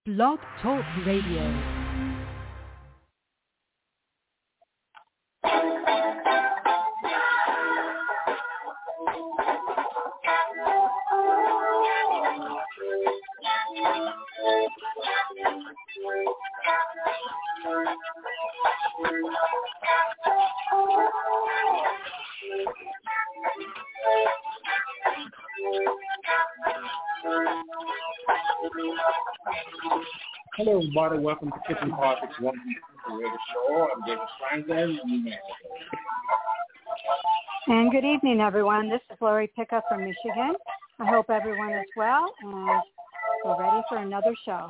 Blog Talk Radio. Hello, everybody. Welcome to Kitchen Politics One Radio Show. I'm David Franklin. And good evening, everyone. This is Lori Pickup from Michigan. I hope everyone is well, and we're ready for another show.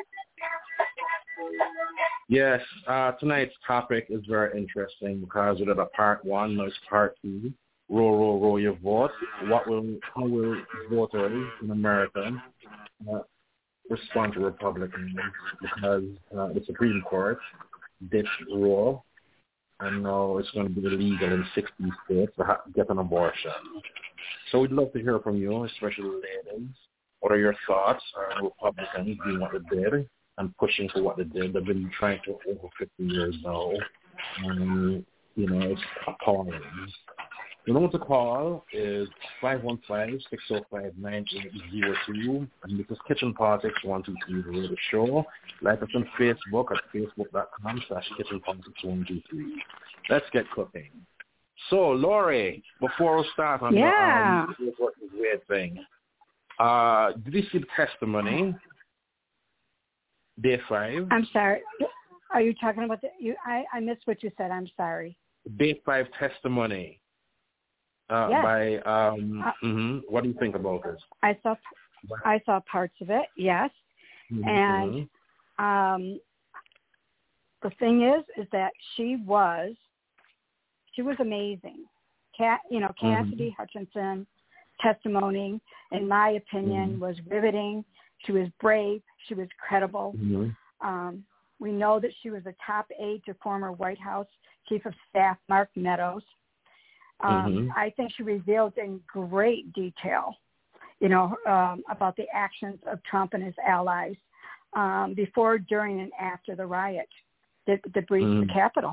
Yes, tonight's topic is very interesting because we did a part one, now it's part two. Roll your vote. How will voters in America respond to Republicans because the Supreme Court ditched Roe, and now it's going to be illegal in 60 states to get an abortion. So we'd love to hear from you, especially ladies. What are your thoughts on Republicans doing what they did and pushing for what they did? They've been trying for over 50 years now. And, it's appalling. The number to call is 515-605-9802, and this is Kitchen Politics 123 Radio Show. Like us on Facebook at facebook.com/kitchenpolitics123. Let's get cooking. So, Lori, before we start on this weird thing, did you see the testimony? Day 5. I'm sorry. Are you talking about I missed what you said. I'm sorry. Day 5 testimony. Yes. What do you think about this? I saw parts of it, yes. And the thing is that she was amazing. Cassidy Hutchinson testimony, in my opinion, was riveting. She was brave. She was credible. We know that she was a top aide to former White House Chief of Staff Mark Meadows. I think she revealed in great detail, about the actions of Trump and his allies before, during, and after the riot that breached the Capitol.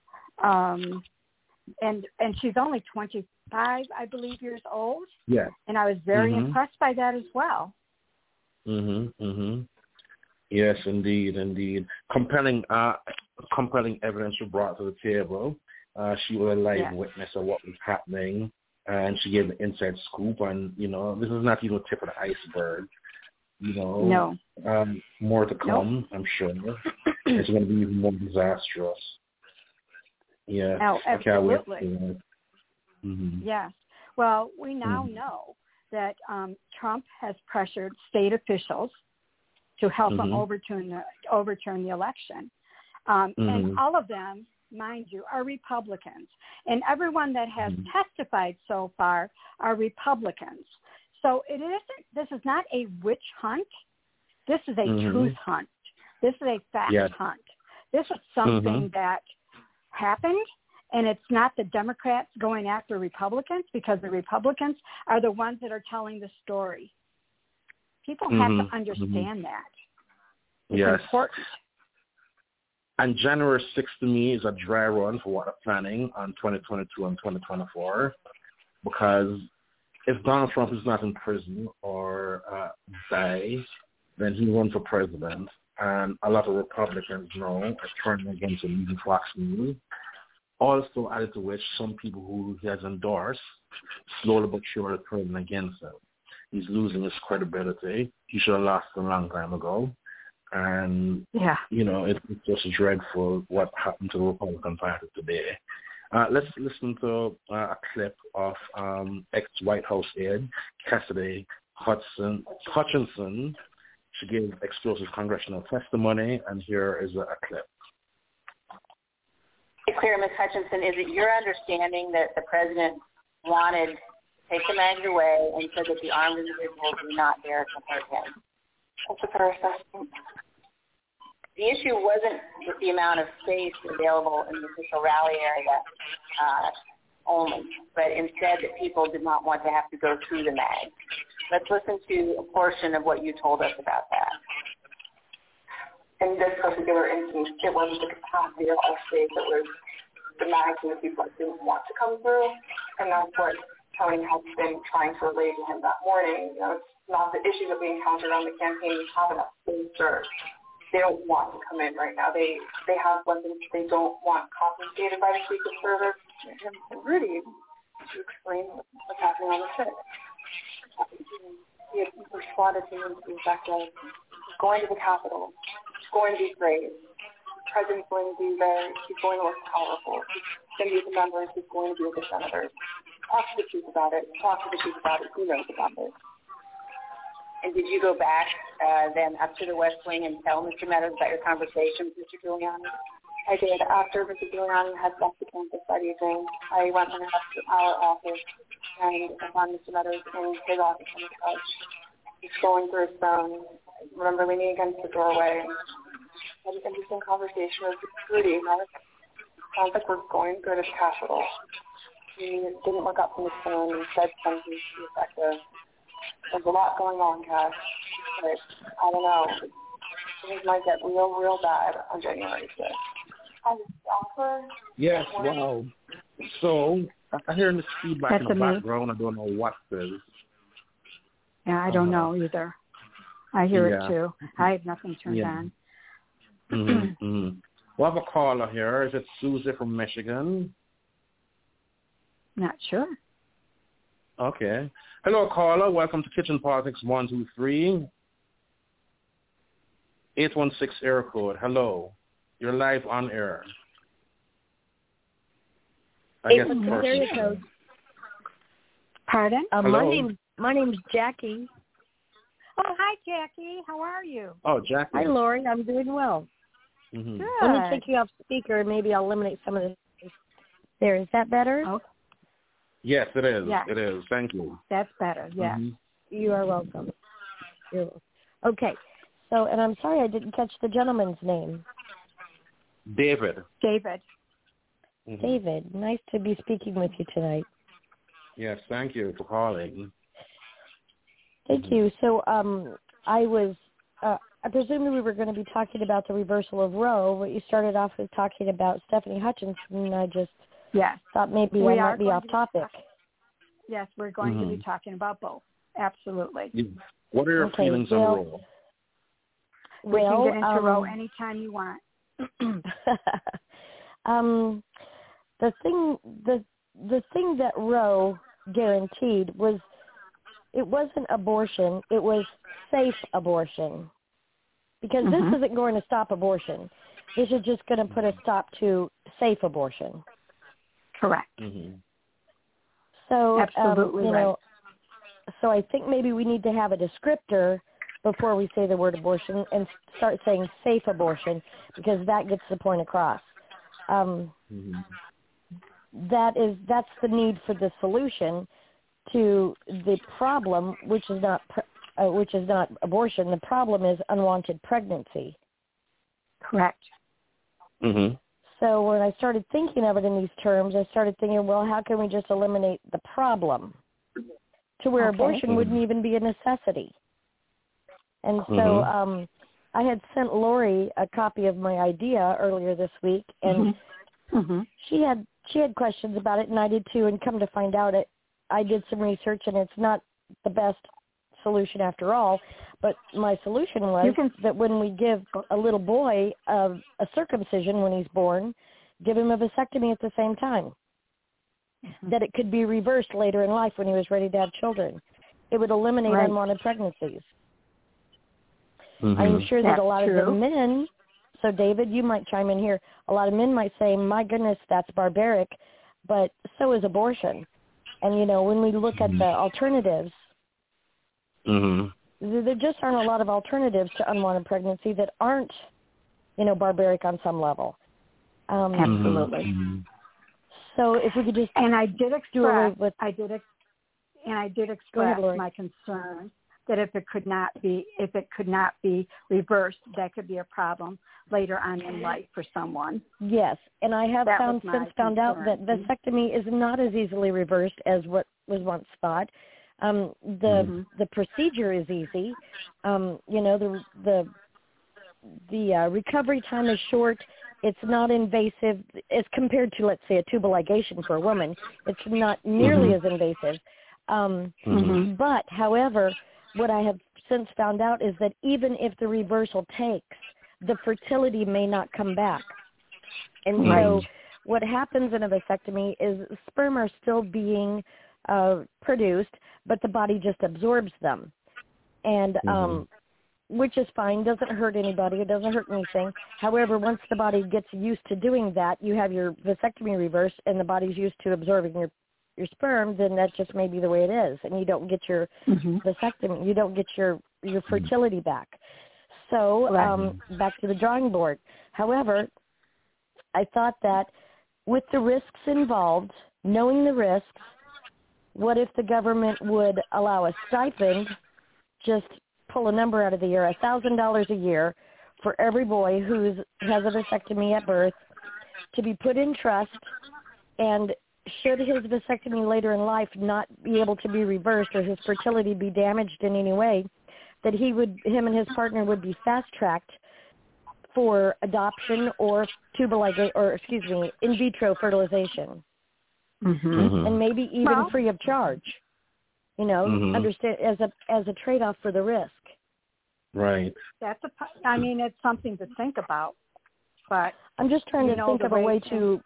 And she's only 25, I believe, years old. Yeah. And I was very impressed by that as well. Yes, indeed. Compelling evidence was brought to the table. She was a live witness of what was happening, and she gave the inside scoop. And this is not even the tip of the iceberg. No. More to come, I'm sure. It's going to be even more disastrous. Yeah. Oh, absolutely. Mm-hmm. Yes. Well, we now know that Trump has pressured state officials to help him overturn the election, and all of them, mind you, are Republicans. And everyone that has testified so far are Republicans. So this is not a witch hunt. This is a truth hunt. This is a fact hunt. This is something that happened, and it's not the Democrats going after Republicans, because the Republicans are the ones that are telling the story. People have to understand that. It's important. And January 6th to me is a dry run for what they're planning on 2022 and 2024, because if Donald Trump is not in prison or dies, then he runs for president. And a lot of Republicans now are turning against him using Fox News. Also added to which, some people who he has endorsed slowly but surely are turning against him. He's losing his credibility. He should have lost a long time ago. And, it's just dreadful what happened to the Republican Party today. Let's listen to a clip of ex-White House aide, Cassidy Hutchinson. She gave explosive congressional testimony, and here is a clip. Clear, Ms. Hutchinson, is it your understanding that the president wanted to take the mags away and said that the armed individuals were not there to hurt him? That's a fair assessment. The issue wasn't with the amount of space available in the official rally area only, but instead that people did not want to have to go through the mag. Let's listen to a portion of what you told us about that. in this particular instance, it wasn't the capacity of our state that was the magnitude of people that didn't want to come through, and that's what Tony has been trying to relay to him that morning. You know, it's not the issue that we encountered on the campaign. We have enough space served. They don't want to come in right now. They have weapons they don't want confiscated by the Secret Service. And really, to explain what's happening on the trip. He had responded to him to the effect of going to the Capitol, going to be brave. The president's going to be there. He's going to look powerful. He's going to be with the members. He's going to be with the senators. Talk to the chief about it. Talk to the chief about it. He knows about it. And did you go back then up to the West Wing and tell Mr. Meadows about your conversation with Mr. Giuliani? I did. After Mr. Giuliani had left the campus that evening, I went and up to our office and I found Mr. Meadows in his office on the couch. He's going through his phone. I remember leaning against the doorway. Had an interesting conversation with security. Sounds like we're going through the Capitol. He didn't look up from his phone and said something to the effect of, "There's a lot going on, Cash, but I don't know. Things might get real bad on January 6th. Yes, wow. So, I hear this feedback in the background. I don't know what this is. Yeah, I don't know either. I hear it too. I have nothing turned on. Mm-hmm. We'll have a caller here. Is it Susie from Michigan? Not sure. Okay. Hello, caller. Welcome to Kitchen Politics 123. 816 air code. Hello. You're live on air. I guess area code. Pardon? Hello? My name's Jackie. Oh, hi, Jackie. How are you? Oh, Jackie. Hi, Lori. I'm doing well. Mm-hmm. Good. Let me take you off speaker, and maybe I'll eliminate some of this. There. Is that better? Oh. Yes, it is. Yes. It is. Thank you. That's better, yes. Mm-hmm. You are welcome. You're welcome. Okay. So, and I'm sorry I didn't catch the gentleman's name. David. David. Mm-hmm. David, nice to be speaking with you tonight. Yes, thank you for calling. Thank you. So I presumed we were going to be talking about the reversal of Roe, but you started off with talking about Stephanie Hutchinson, and I just thought maybe I might be off topic. Yes, we're going to be talking about both. Absolutely. What are your feelings on Roe? We can get into Roe anytime you want. The thing that Roe guaranteed was it wasn't abortion, it was safe abortion. Because this isn't going to stop abortion. This is just going to put a stop to safe abortion. Correct. So, absolutely right. So I think maybe we need to have a descriptor before we say the word abortion and start saying safe abortion, because that gets the point across. That's the need for the solution to the problem, which is not abortion. The problem is unwanted pregnancy. Correct. So when I started thinking of it in these terms, I started thinking, well, how can we just eliminate the problem to where abortion wouldn't even be a necessity? And so I had sent Lori a copy of my idea earlier this week, and she had questions about it, and I did too. And come to find out, I did some research, and it's not the best solution after all. But my solution was that when we give a little boy a circumcision when he's born, give him a vasectomy at the same time. That it could be reversed later in life when he was ready to have children. It would eliminate unwanted pregnancies. I'm sure that a lot of the men, so David, you might chime in here, a lot of men might say, my goodness, that's barbaric, but so is abortion. And, when we look at the alternatives, there just aren't a lot of alternatives to unwanted pregnancy that aren't, barbaric on some level. Absolutely. So if we could just I did express ahead, my concern that if it could not be reversed, that could be a problem later on in life for someone. Yes, and I have found out that vasectomy is not as easily reversed as what was once thought. The procedure is easy. recovery time is short. It's not invasive as compared to, let's say, a tubal ligation for a woman. It's not nearly as invasive. But, however, what I have since found out is that even if the reversal takes, the fertility may not come back. And so what happens in a vasectomy is sperm are still being produced, but the body just absorbs them. And which is fine, doesn't hurt anybody, it doesn't hurt anything. However, once the body gets used to doing that, you have your vasectomy reverse and the body's used to absorbing your sperm, then that just may be the way it is. And you don't get your vasectomy, you don't get your fertility back. So back to the drawing board. However, I thought that with the risks involved, knowing the risks, what if the government would allow a stipend, just pull a number out of the air, $1,000 a year for every boy who has a vasectomy at birth to be put in trust, and should his vasectomy later in life not be able to be reversed or his fertility be damaged in any way, that him and his partner would be fast-tracked for adoption or in vitro fertilization. And maybe even free of charge. Understand as a trade-off for the risk. Right. It's something to think about. But I'm just trying to think of a way to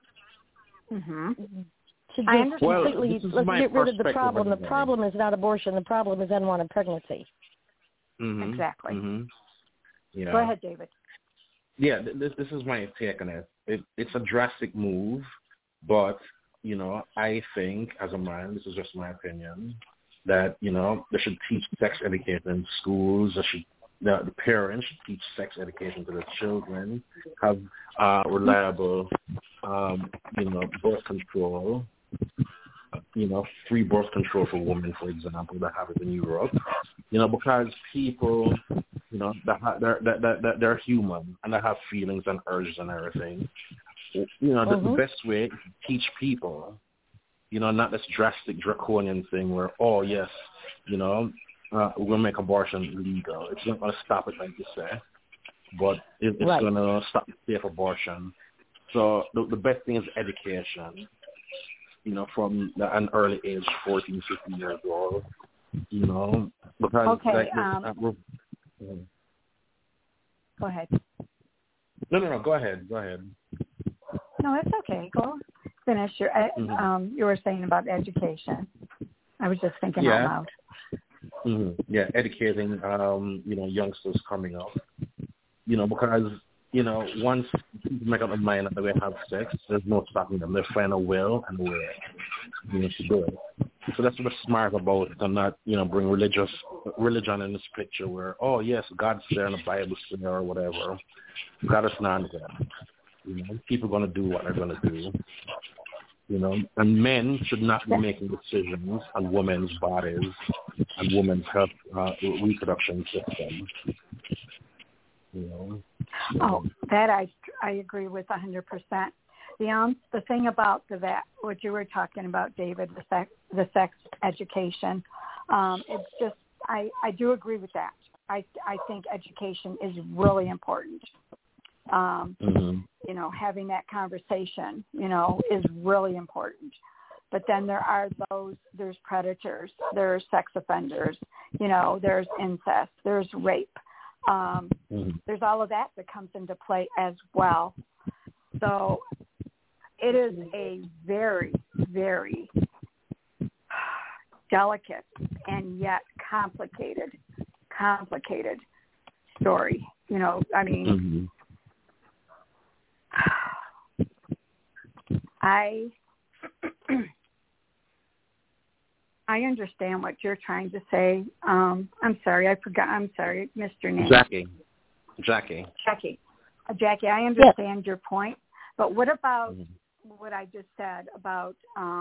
just completely let's get rid of the problem. The problem is not abortion. The problem is unwanted pregnancy. Exactly. Yeah. Go ahead, David. Yeah, this is my take on it. It's a drastic move, but I think as a man, this is just my opinion, that they should teach sex education in schools. The parents should teach sex education to their children. Have reliable, birth control. Free birth control for women, for example, that have it in Europe. Because people, they're human and they have feelings and urges and everything. The best way is to teach people. Not this drastic draconian thing where, we'll make abortion legal. It's not going to stop it, like you say, but it's going to stop safe abortion. So the best thing is education. From an early age, 14, 15 years old. Because go ahead. No. Go ahead. No, it's okay. Go finish your. You were saying about education. I was just thinking out loud. Yeah, educating youngsters coming up. Because once people make up their mind that they will have sex, there's no stopping them. They find a will and a way to do it. So that's what's smart about it, and not bring religion in this picture where God's there in the Bible somewhere or whatever. God is not there. People are going to do what they're going to do. And men should not be making decisions on women's bodies and women's health, reproduction system. That I agree with 100%. The thing about what you were talking about, David, the sex education, it's just I do agree with that. I think education is really important. Having that conversation, is really important. But then there's predators, there's sex offenders, there's incest, there's rape. There's all of that comes into play as well. So it is a very, very delicate and yet complicated story. I understand what you're trying to say. I'm sorry, I forgot. I'm sorry, missed your name. Jackie, I understand your point. But what about what I just said about,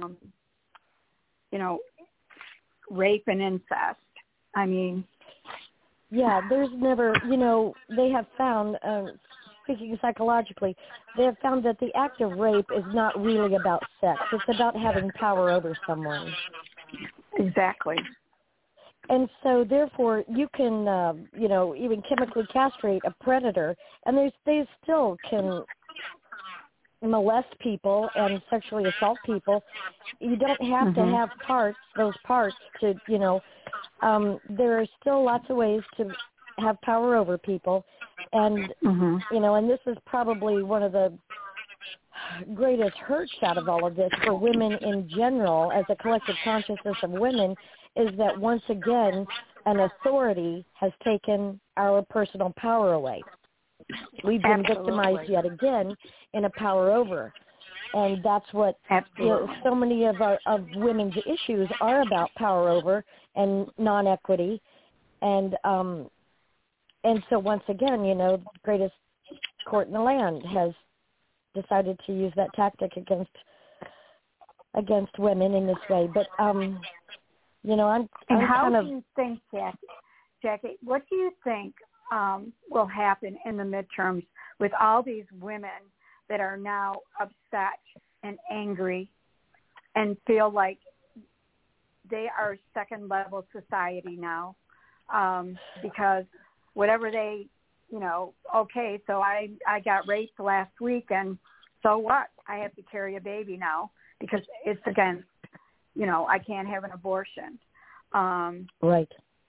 rape and incest? Yeah, there's never, they have found, speaking psychologically, they have found that the act of rape is not really about sex. It's about having power over someone. Exactly. And so, therefore, you can, even chemically castrate a predator, and they still can molest people and sexually assault people. You don't have to have those parts to, there are still lots of ways to have power over people. And, and this is probably one of the greatest hurts out of all of this for women in general, as a collective consciousness of women, is that once again an authority has taken our personal power away. We've been victimized yet again in a power over, and that's what so many of women's issues are about: power over and non-equity, and so once again, the greatest court in the land has decided to use that tactic against women in this way. But I'm how do you think, Jackie? What do you think will happen in the midterms with all these women that are now upset and angry and feel like they are second-level society now because whatever they, okay, so I got raped last week, and so what? I have to carry a baby now because it's against, I can't have an abortion. Right.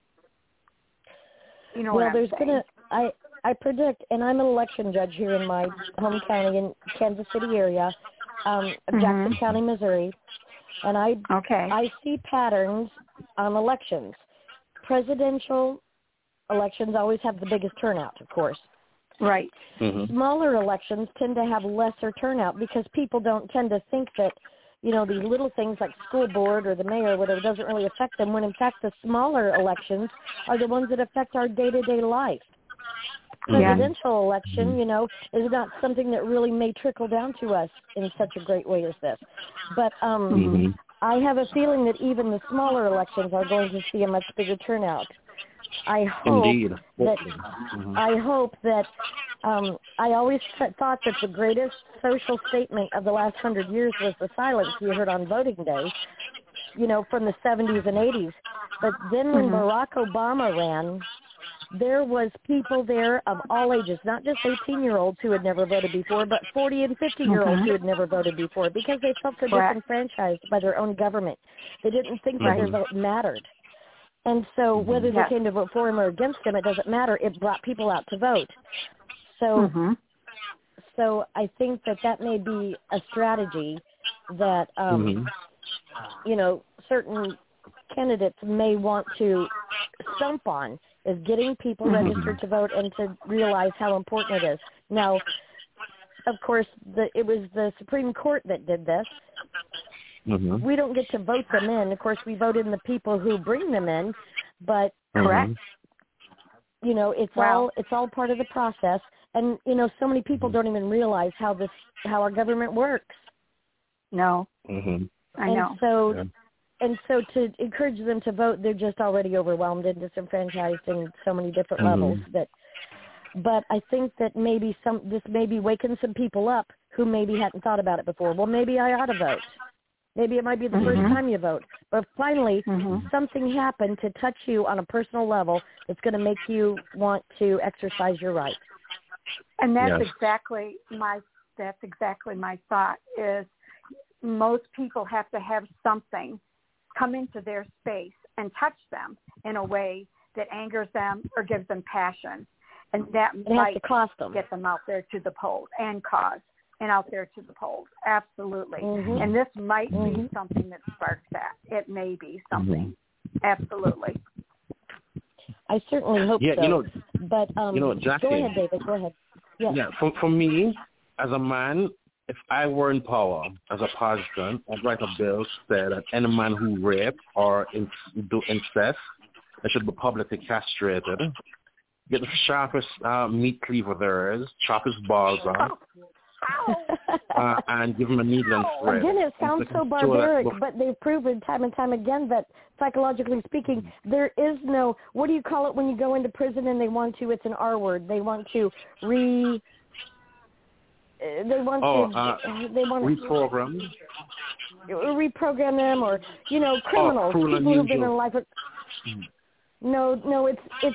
There's I predict, and I'm an election judge here in my home county in Kansas City area, of Jackson County, Missouri, and I see patterns on elections. Presidential elections always have the biggest turnout, of course. Right. Smaller elections tend to have lesser turnout because people don't tend to think that, these little things like school board or the mayor or whatever doesn't really affect them, when in fact the smaller elections are the ones that affect our day-to-day life. Presidential election, is not something that really may trickle down to us in such a great way as this. But I have a feeling that even the smaller elections are going to see a much bigger turnout. I hope that I always thought that the greatest social statement of the last 100 years was the silence you heard on voting day, from the 70s and 80s. But then when Barack Obama ran, there was people there of all ages, not just 18-year-olds who had never voted before, but 40 and 50-year-olds who had never voted before because they felt so disenfranchised by their own government. They didn't think that their vote mattered. And so whether they came to vote for him or against him, it doesn't matter. It brought people out to vote. So so I think that may be a strategy that, certain candidates may want to stump on, is getting people registered to vote and to realize how important it is. Now, of course, it was the Supreme Court that did this. We don't get to vote them in. Of course, we vote in the people who bring them in, but it's all part of the process. And so many people don't even realize how our government works. No, I know. And so to encourage them to vote, they're just already overwhelmed and disenfranchised in so many different levels. But I think that maybe this maybe waken some people up who maybe hadn't thought about it before. Well, maybe I ought to vote. Maybe it might be the first time you vote. But finally, something happened to touch you on a personal level that's going to make you want to exercise your right. And that's exactly my thought is most people have to have something come into their space and touch them in a way that angers them or gives them passion. And that might get them out there to the polls and out there to the polls. Absolutely. And this might be something that sparks that. It may be something. Absolutely. I certainly hope so. But Jackie, go ahead, David. Go ahead. Yeah. For me, as a man, if I were in power as a president, I'd write a bill that said that any man who rape or do incest, they should be publicly castrated. Get the sharpest meat cleaver there is, chop his balls off, and give him a needle and thread. Again, it sounds so barbaric, but they've proven time and time again that psychologically speaking, there is no, what do you call it when you go into prison and it's an R word. They want to reprogram them, or criminals, people who've been in life. No, it's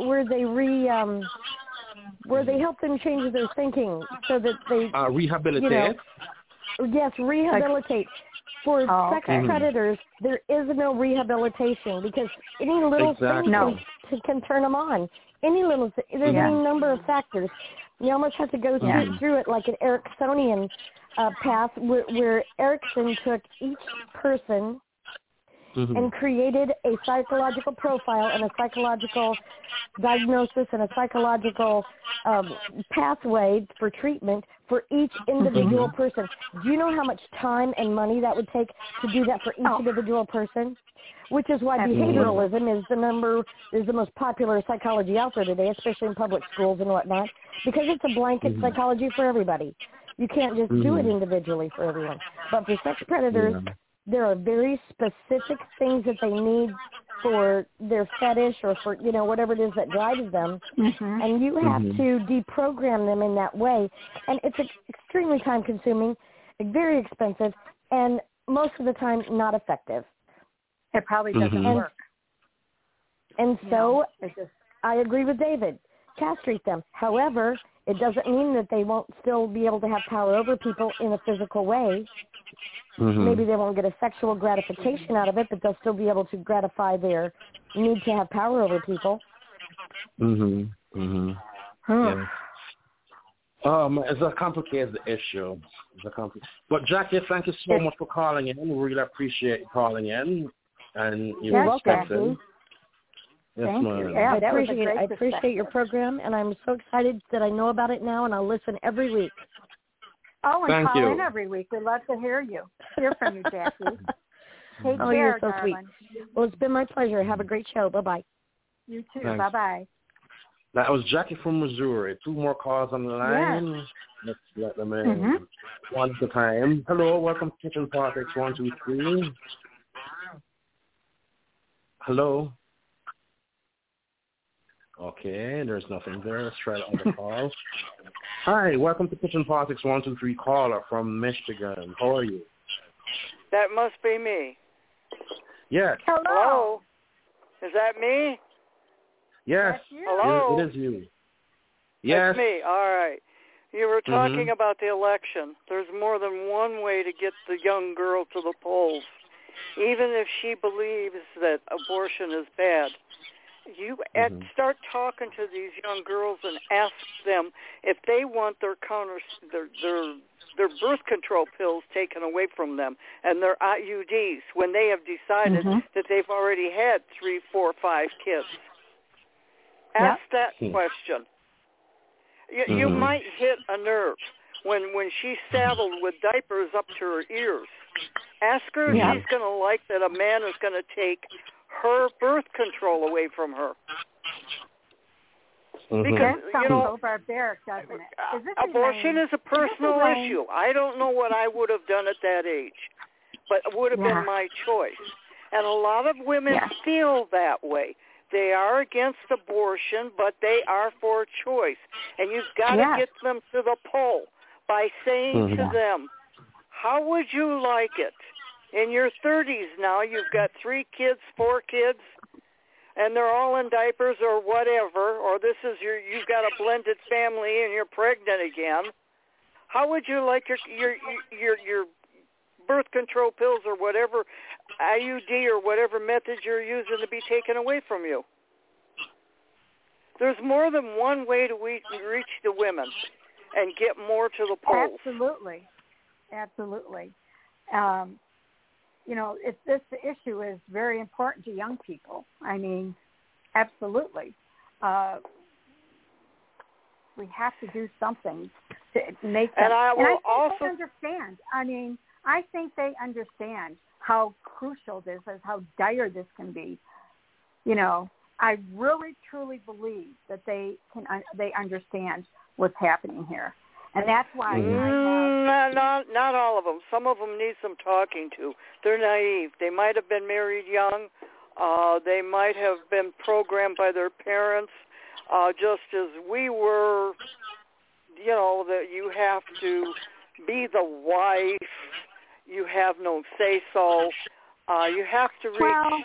where they help them change their thinking so that they rehabilitate. Yes, rehabilitate. For sex predators, there is no rehabilitation because any little thing can turn them on. Any little there's any number of factors. You almost have to go through it like an Ericksonian path where Erickson took each person and created a psychological profile and a psychological diagnosis and a psychological pathway for treatment for each individual person. Do you know how much time and money that would take to do that for each individual person? Which is why behavioralism is the most popular psychology out there today, especially in public schools and whatnot, because it's a blanket psychology for everybody. You can't just do it individually for everyone. But for sex predators, there are very specific things that they need for their fetish or for, whatever it is that drives them. And you have to deprogram them in that way. And it's extremely time-consuming, very expensive, and most of the time not effective. It probably doesn't work. And so I agree with David. Castrate them. However, it doesn't mean that they won't still be able to have power over people in a physical way. Maybe they won't get a sexual gratification out of it, but they'll still be able to gratify their need to have power over people. It's a complicated issue. But Jackie, thank you so much for calling in. We really appreciate you calling in. And you're welcome. Thank you. Yeah, I appreciate your program, and I'm so excited that I know about it now, and I'll listen every week. Oh, and call in every week. We'd love to hear from you, Jackie. Take care, you're so darling. Sweet. Well, it's been my pleasure. Have a great show. Bye-bye. You too. Thanks. Bye-bye. That was Jackie from Missouri. 2 more calls on the line. Yes. Let's let them in. One at a time. Hello, welcome to Kitchen Politics 1, 2, 3. Hello. Okay, there's nothing there. Let's try the other call. Hi, welcome to Kitchen Politics 1, 2, 3 caller from Michigan. How are you? That must be me. Yes. Hello. Is that me? Yes. Hello. It is you. Yes. That's me. All right. You were talking about the election. There's more than one way to get the young girl to the polls. Even if she believes that abortion is bad, you start talking to these young girls and ask them if they want their birth control pills taken away from them and their IUDs when they have decided that they've already had 3, 4, 5 kids. Ask that question. You might hit a nerve when she's saddled with diapers up to her ears. Ask her if she's going to like that a man is going to take her birth control away from her. Because, so barbaric, doesn't it? Abortion is a personal issue. I don't know what I would have done at that age, but it would have been my choice. And a lot of women feel that way. They are against abortion, but they are for choice. And you've got to get them to the poll by saying to them, how would you like it? In your 30s now, you've got 3 kids, 4 kids, and they're all in diapers or whatever, or you've got a blended family and you're pregnant again. How would you like your birth control pills or whatever IUD or whatever method you're using to be taken away from you? There's more than one way to reach the women and get more to the polls. Absolutely. This issue is very important to young people. I mean, absolutely. We have to do something to make them. And I think they understand. I mean, I think they understand how crucial this is, how dire this can be. I really, truly believe that they understand what's happening here. And that's why not all of them. Some of them need some talking to. They're naive. They might have been married young. They might have been programmed by their parents, just as we were, that you have to be the wife. You have no say-so. You have to reach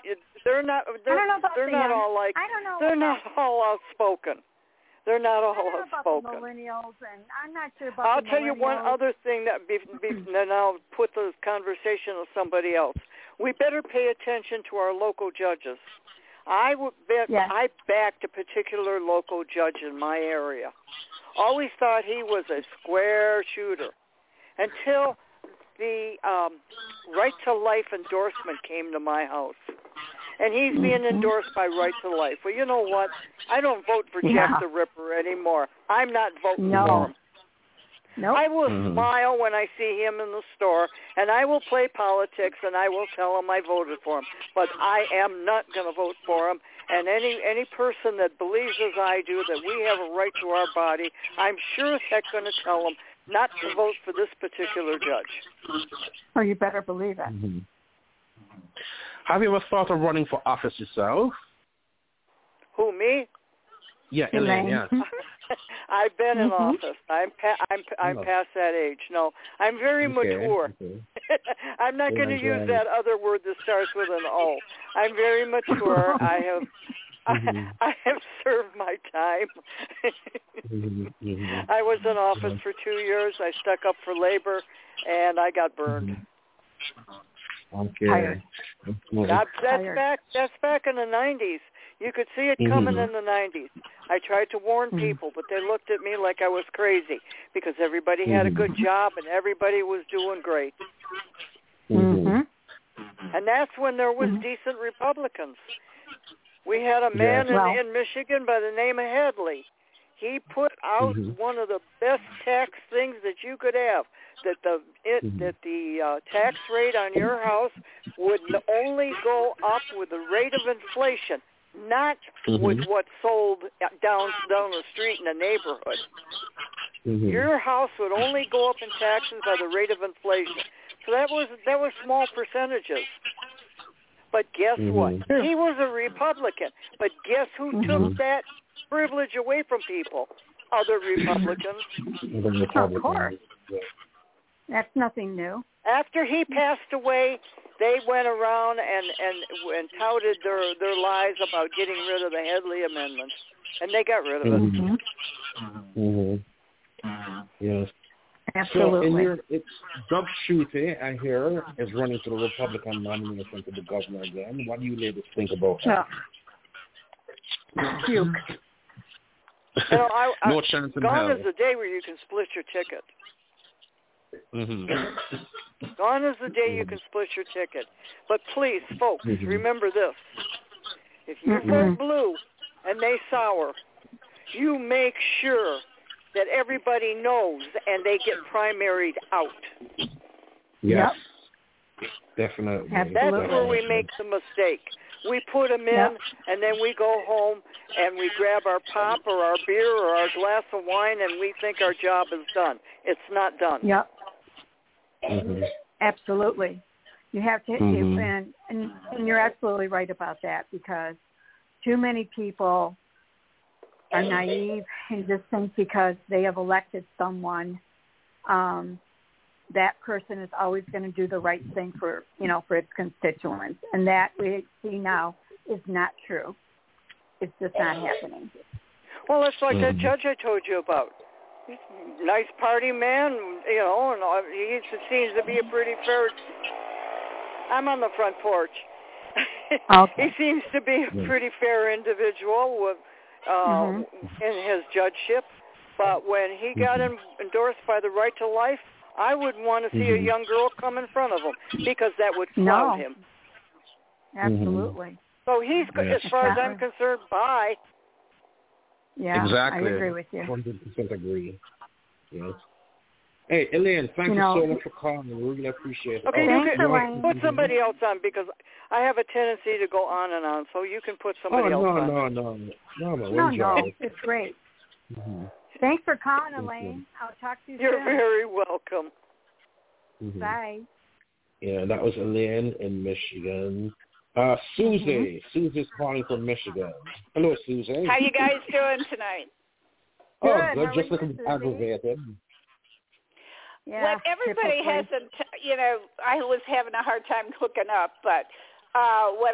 They're not all like. I don't know. They're not all outspoken. They're not all outspoken. About the millennials, and I'm not sure about. I'll tell you one other thing that, then I'll put the conversation with somebody else. We better pay attention to our local judges. I backed a particular local judge in my area. Always thought he was a square shooter until the Right to Life endorsement came to my house. And he's being endorsed by Right to Life. Well, you know what? I don't vote for Jack the Ripper anymore. I'm not voting for him. Nope. I will smile when I see him in the store, and I will play politics, and I will tell him I voted for him. But I am not going to vote for him. And any person that believes as I do that we have a right to our body, I'm sure as heck going to tell them not to vote for this particular judge. Oh, you better believe it. Mm-hmm. Have you ever thought of running for office yourself? Who, me? Yeah, Elaine. Yeah. I've been in office. I'm past that age. No, I'm very mature. Okay. I'm not going to use that other word that starts with an O. I'm very mature. I have served my time. I was in office for 2 years. I stuck up for labor, and I got burned. Okay. That's back in the 90s. You could see it coming in the 90s. I tried to warn people, but they looked at me like I was crazy because everybody had a good job and everybody was doing great. And that's when there was decent Republicans. We had a man in Michigan by the name of Headley. He put out one of the best tax things that you could have, that the tax rate on your house would only go up with the rate of inflation, not with what's sold down the street in the neighborhood. Your house would only go up in taxes by the rate of inflation. So that was small percentages. But guess what? He was a Republican. But guess who took that privilege away from people? Other Republicans. Of course. That's nothing new. After he passed away, they went around and touted their lies about getting rid of the Headley Amendments, and they got rid of it. Yes. Absolutely. So Doug Schuette, I hear, is running for the Republican nomination for the governor again. What do you ladies think about that? Puke. No chance in hell. Gone is the day where you can split your ticket. Gone is the day you can split your ticket. But please, folks, remember this. If you vote blue and they sour, you make sure that everybody knows and they get primaried out. Yes. Definitely. That's where we make the mistake. We put them in, and then we go home and we grab our pop or our beer or our glass of wine, and we think our job is done. It's not done. Yep. Absolutely. You have to, and you're absolutely right about that, because too many people are naive and just think because they have elected someone, that person is always going to do the right thing for its constituents. And that we see now is not true. It's just not happening. Well, it's like that judge I told you about. He's a nice party man, and he seems to be a pretty fair. I'm on the front porch. He seems to be a pretty fair individual with in his judgeship. But when he got endorsed by the Right to Life, I wouldn't want to see a young girl come in front of him, because that would flout him. Absolutely. So he's, as far as I'm concerned, bye. Yeah, exactly. I agree with you. 100% agree. Yes. Hey, Elaine, thank you so much for calling. We really appreciate it. Okay, you can put somebody else on, because I have a tendency to go on and on, so you can put somebody else on. No, it's great. Thanks for calling, Elaine. I'll talk to you soon. You're very welcome. Bye. Yeah, that was Elaine in Michigan. Susie. Susie's calling from Michigan. Hello, Susie. How you guys doing tonight? Good. Just looking aggravated. Yeah, what everybody hasn't, I was having a hard time hooking up, but what I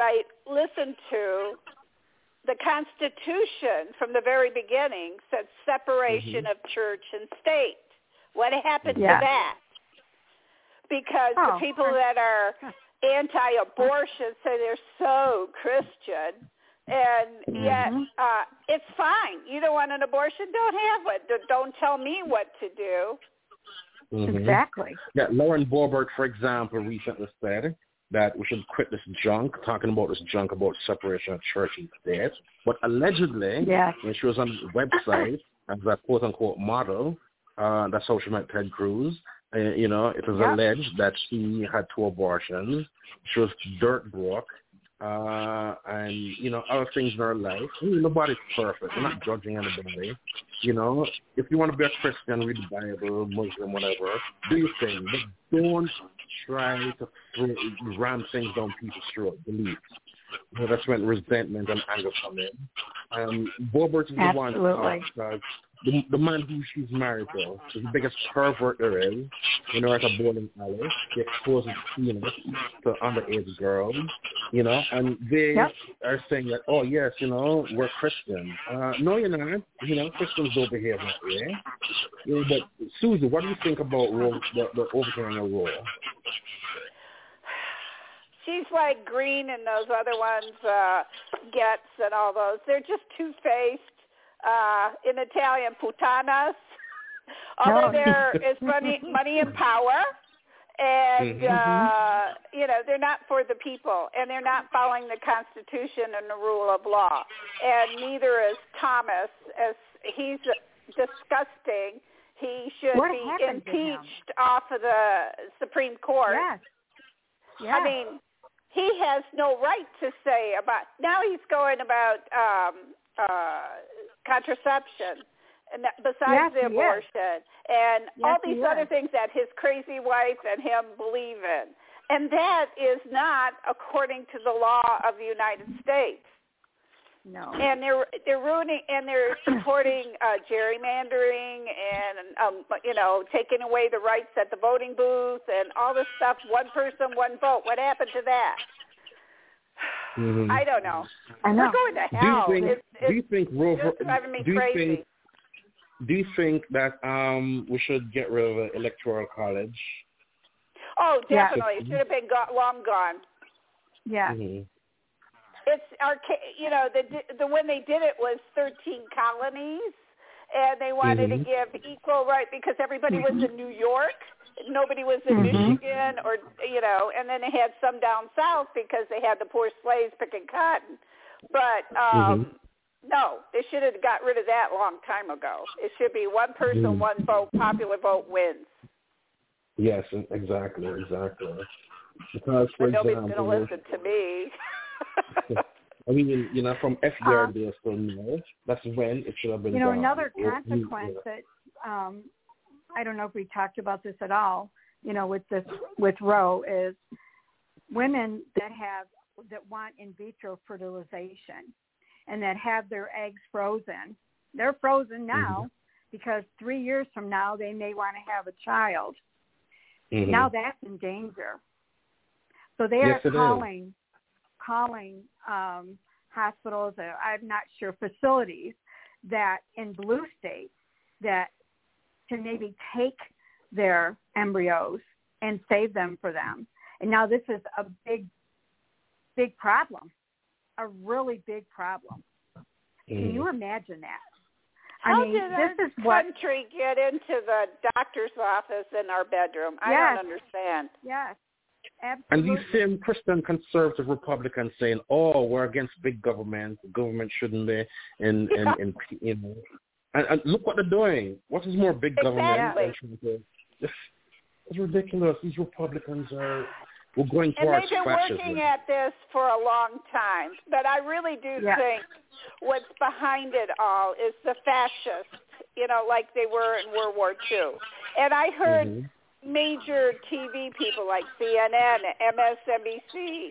listen to, the Constitution from the very beginning said separation of church and state. What happened to that? Because the people that are anti-abortion say they're so Christian, and yet it's fine. You don't want an abortion? Don't have one. Don't tell me what to do. Exactly. Yeah, Lauren Boebert, for example, recently said that we should quit this junk, talking about this junk about separation of church and state. But allegedly, when she was on the website as a quote-unquote model, that's how she met Ted Cruz. It was alleged that she had 2 abortions. She was dirt broke. And, other things in her life. Nobody's perfect. We're not judging anybody. If you want to be a Christian, read the Bible, Muslim, whatever, do your thing. But don't try to ram things down people's throat, beliefs. That's when resentment and anger come in. Boebert is the one because the man who she's married to is the biggest pervert there is. At a bowling alley, he exposes penis to underage girls, and they are saying that, oh, yes, we're Christian. No, you're not. Christians don't behave that way. But, Susie, what do you think about the overturning of Roe? She's like Green and those other ones, Getz and all those. They're just two-faced. In Italian, putanas. Although there is money and power, and they're not for the people, and they're not following the Constitution and the rule of law. And neither is Thomas. As he's disgusting. He should be impeached off of the Supreme Court. Yes. I mean, he has no right to say about. Now he's going about. Contraception, and besides the abortion, and all these other things that his crazy wife and him believe in. And that is not according to the law of the United States. No. And they're ruining, and they're supporting gerrymandering and, taking away the rights at the voting booth and all this stuff, one person, one vote. What happened to that? I don't know. We're going to hell. Do you think driving me crazy? Do you think that we should get rid of the Electoral College? Oh, definitely. It should have been long gone. Yeah. It's when they did it was 13 colonies, and they wanted to give equal right because everybody was in New York. Nobody was in Michigan and then they had some down south because they had the poor slaves picking cotton. But no, they should have got rid of that a long time ago. It should be one person, one vote, popular vote wins. Yes, exactly. Because, for nobody's example, going to listen to me. I mean, from FDR days to now, that's when it should have been done. Another consequence that I don't know if we talked about this at all, with Roe, is women that want in vitro fertilization and that have their eggs frozen. They're frozen now because 3 years from now they may want to have a child. Now that's in danger. So they are calling hospitals, I'm not sure, facilities that in blue states that to maybe take their embryos and save them for them. And now this is a big problem, a really big problem. Can you imagine that? How did our country get into the doctor's office in our bedroom? I don't understand. Yes, absolutely. And these same Christian conservative Republicans saying, "Oh, we're against big government. The government shouldn't be in And look what they're doing. What is more big government? It's ridiculous. These Republicans we're going towards fascism. And they've been working at this for a long time. But I really do think what's behind it all is the fascists, like they were in World War II. And I heard major TV people like CNN, MSNBC,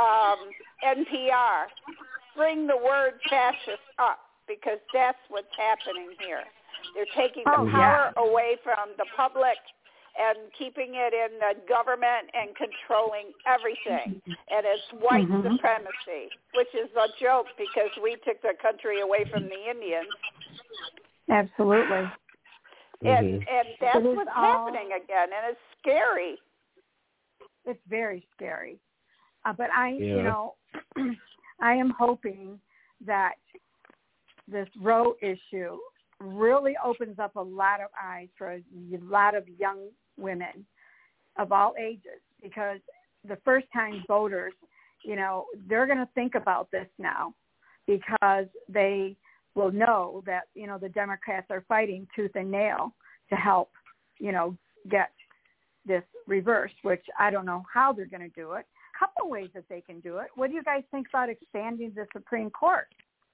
NPR bring the word fascist up. Because that's what's happening here. They're taking the power away from the public, and keeping it in the government and controlling everything. And it's white supremacy, which is a joke because we took the country away from the Indians. Absolutely. And that's what's happening again, and it's scary. It's very scary. But you know, I am hoping that this Roe issue really opens up a lot of eyes for a lot of young women of all ages, because the first-time voters, you know, they're going to think about this now because they will know that, you know, the Democrats are fighting tooth and nail to help, you know, get this reversed, which I don't know how they're going to do it. A couple ways that they can do it. What do you guys think about expanding the Supreme Court?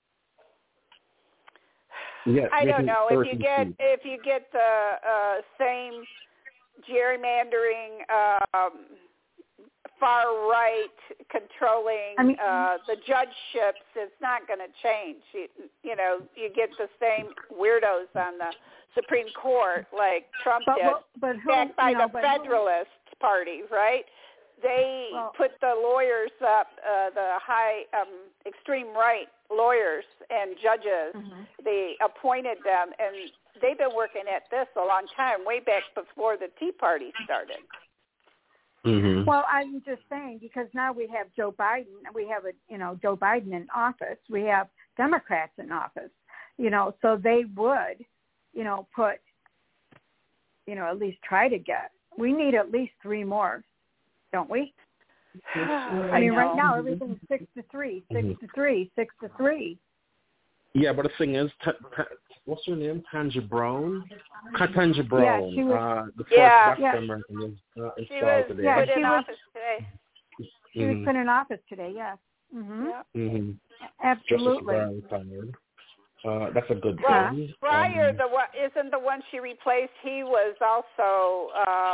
Yes, I don't know. If you get the same gerrymandering, far right controlling the judgeships, it's not going to change. You know, you get the same weirdos on the Supreme Court like Trump did, backed by the Federalist Party, right? They put the lawyers up, the high, extreme right lawyers and judges. They appointed them, and they've been working at this a long time, way back before the Tea Party started. Well, I'm just saying, because now we have Joe Biden, we have Joe Biden in office, we have Democrats in office, you know, so they would, you know, put, you know, at least try to get. We need at least 3 more. Don't we? I mean, right now everything's 6-3, 6-3, 6-3. Yeah, but the thing is, what's her name? Tanja Brown. Tanja Brown. Yeah, she was. The first African American was installed today. Yeah, she was put in office today. She was put in office today. Yes. Absolutely. That's a good thing. Breyer, isn't the one she replaced? He was also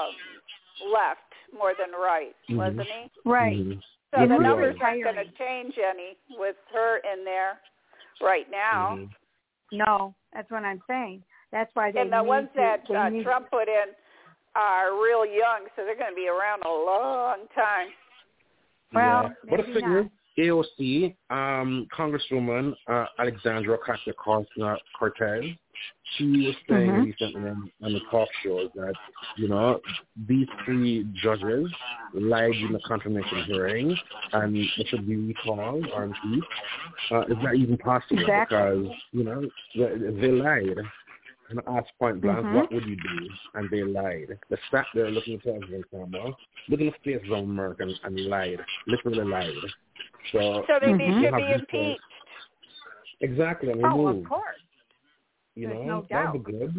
left more than right, wasn't he? Right. So the numbers aren't going to change any with her in there right now. No, that's what I'm saying. That's why they. And the ones that Trump put in are real young, so they're going to be around a long time. Well, but the thing is, AOC, Congresswoman Alexandra Ocasio-Cortez, she was saying recently on the talk shows that, you know, these 3 judges lied in the confirmation hearing and they should be recalled or impeached. It's not even possible because, you know, they lied. And asked point blank, what would you do? And they lied. They sat there looking at the camera, looking at the faces of Americans and lied, literally lied. So they should be impeached. Exactly. And of course. You There's know, no doubt. That'd be good.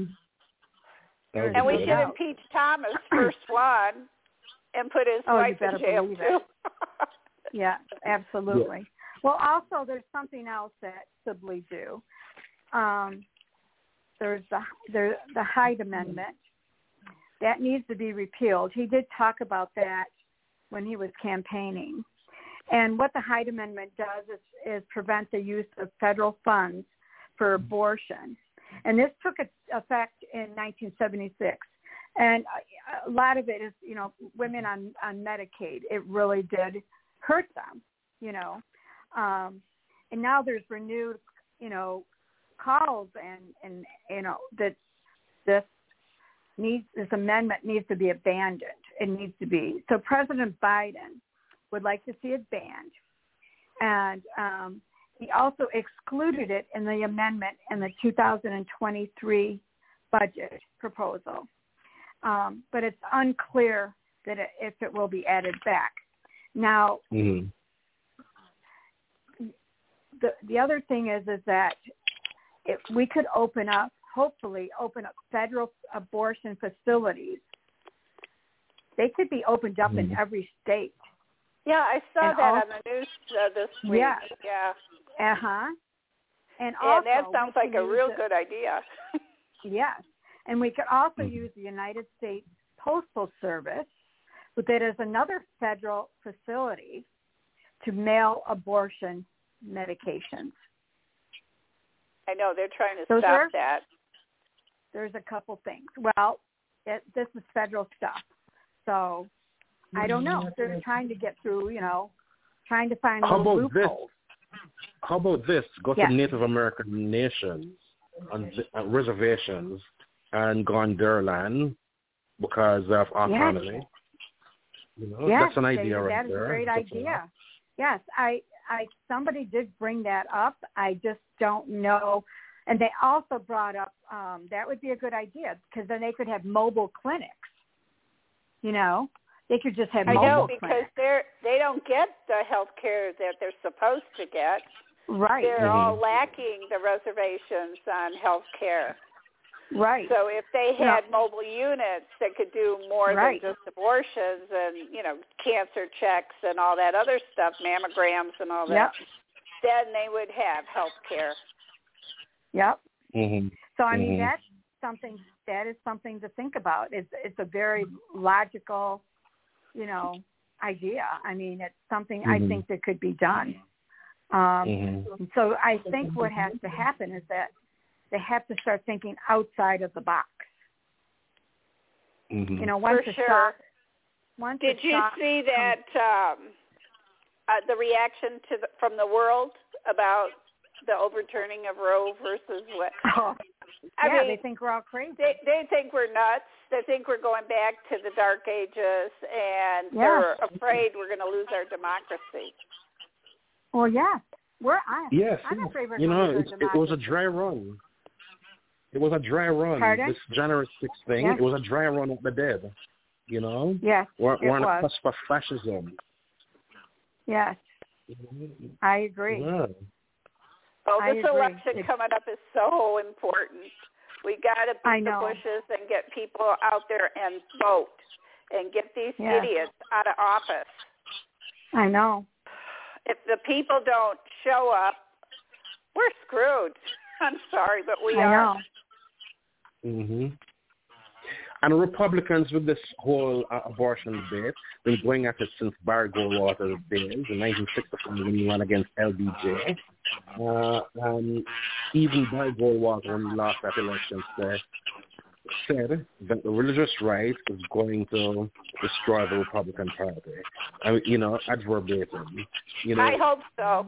And we should impeach Thomas, first one, and put his wife in jail, too. Yeah, absolutely. Yeah. Well, also, there's something else that Sibley do. There's the Hyde Amendment. That needs to be repealed. He did talk about that when he was campaigning. And what the Hyde Amendment does is prevent the use of federal funds for abortion. And this took effect in 1976. And a lot of it is, you know, women on Medicaid. It really did hurt them, you know. And now there's renewed, you know, calls and you know, that this amendment needs to be abandoned. It needs to be. So President Biden would like to see it banned. And he also excluded it in the amendment in the 2023 budget proposal. But it's unclear that if it will be added back. Now, the other thing is that if we could hopefully open up federal abortion facilities. They could be opened up in every state. Yeah, I saw that on the news this week. Yeah. And also, that sounds like a real good idea. Yes. And we could also use the United States Postal Service, but that is another federal facility to mail abortion medications. I know, they're trying to stop that. There's a couple things. Well, This is federal stuff. So I don't know. They're trying to get through, trying to find little loopholes. How about this? Go to Native American nations on reservations and go on their land because of autonomy. That's an idea right there. That is a great idea. Yes, somebody did bring that up. I just don't know. And they also brought up that would be a good idea because then they could have mobile clinics. They could just have mobile clinics. I know, because they don't get the health care that they're supposed to get. Right. They're all lacking the reservations on health care. Right. So if they had mobile units that could do more than just abortions and, cancer checks and all that other stuff, mammograms and all that, then they would have health care. Yep. Mm-hmm. So, I mean, that is something to think about. It's a very logical, idea. I mean, it's something I think that could be done. So I think what has to happen is that they have to start thinking outside of the box. For sure. Did you see that the reaction from the world about the overturning of Roe versus Wade? I mean, they think we're all crazy. They think we're nuts. They think we're going back to the Dark Ages, and they're afraid we're going to lose our democracy. Well, I'm afraid we're going to lose our democracy. It was a dry run. It was a dry run. Pardon? This January 6th thing, it was a dry run of the dead. Yes, we're on the cusp of fascism. Yes, I agree. Yeah. Oh, this election coming up is so important. We got to beat the Bushes and get people out there and vote and get these idiots out of office. I know. If the people don't show up, we're screwed. I'm sorry, but we are. Mhm. And Republicans with this whole abortion debate, been going at it since Barry Goldwater's days in 1964 when he ran against LBJ. Even Barry Goldwater, when he lost that election, said that the religious right is going to destroy the Republican Party. I mean, ad verbatim. I hope so.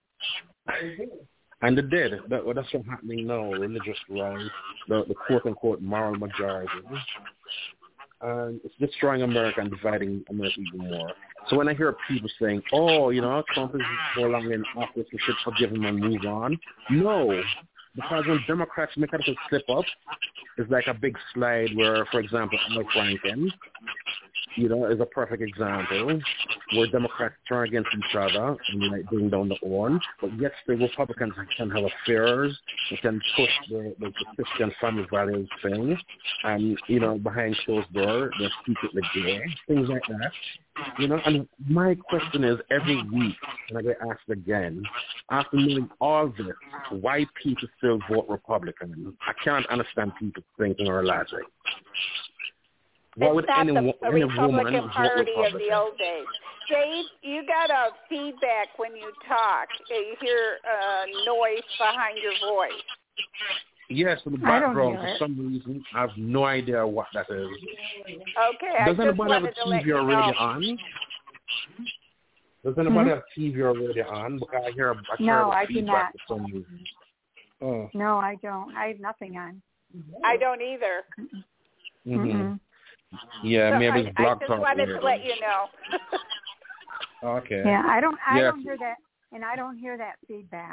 And it did. That's what's happening now. Religious right, the quote-unquote moral majority. And it's destroying America and dividing America even more. So when I hear people saying, Trump is no longer in office, we should forgive him and move on. No, because when Democrats make a little slip up, it's like a big slide where, for example, Al Franken, is a perfect example where Democrats turn against each other and bring down the horn, but yet the Republicans can have affairs, they can push the Christian family values thing, and behind closed doors they're secretly gay, things like that. And my question is, every week, and I get asked again, after knowing all this, why people still vote Republican? I can't understand people's thinking or logic. Why would any Republican Party vote of the old days? Dave, you got a feedback when you talk. You hear noise behind your voice. Yes, in the background for some reason. I have no idea what that is. Okay, Does anybody have a TV or radio on? Does anybody have TV or radio on? Because I hear I do not. For some reason. Oh. No, I don't. I have nothing on. I don't either. Mm-hmm. Yeah, so maybe it's Blog Talk. I just wanted to let you know. Okay. Yeah, I don't hear that, and I don't hear that feedback.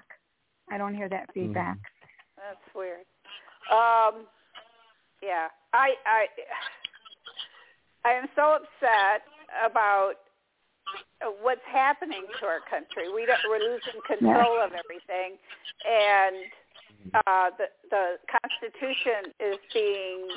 That's weird. Yeah, I am so upset about what's happening to our country. We're losing control of everything, and the Constitution is being